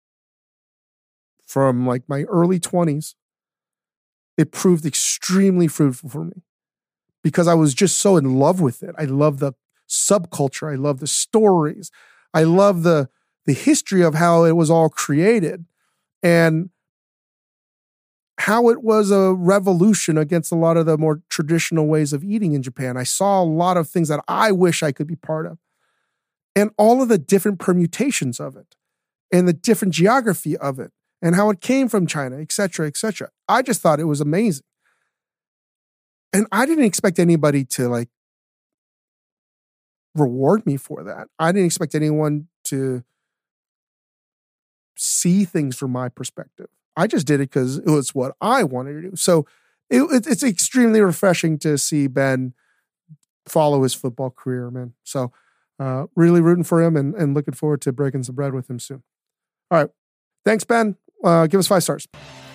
from like my early 20s, it proved extremely fruitful for me because I was just so in love with it. I love the subculture. I love the stories. I love the history of how it was all created and how it was a revolution against a lot of the more traditional ways of eating in Japan. I saw a lot of things that I wish I could be part of. And all of the different permutations of it and the different geography of it and how it came from China, et cetera, et cetera. I just thought it was amazing. And I didn't expect anybody to like reward me for that. I didn't expect anyone to see things from my perspective. I just did it because it was what I wanted to do. So it's extremely refreshing to see Ben follow his football career, man. So really rooting for him and looking forward to breaking some bread with him soon. All right. Thanks, Ben. Give us 5 stars.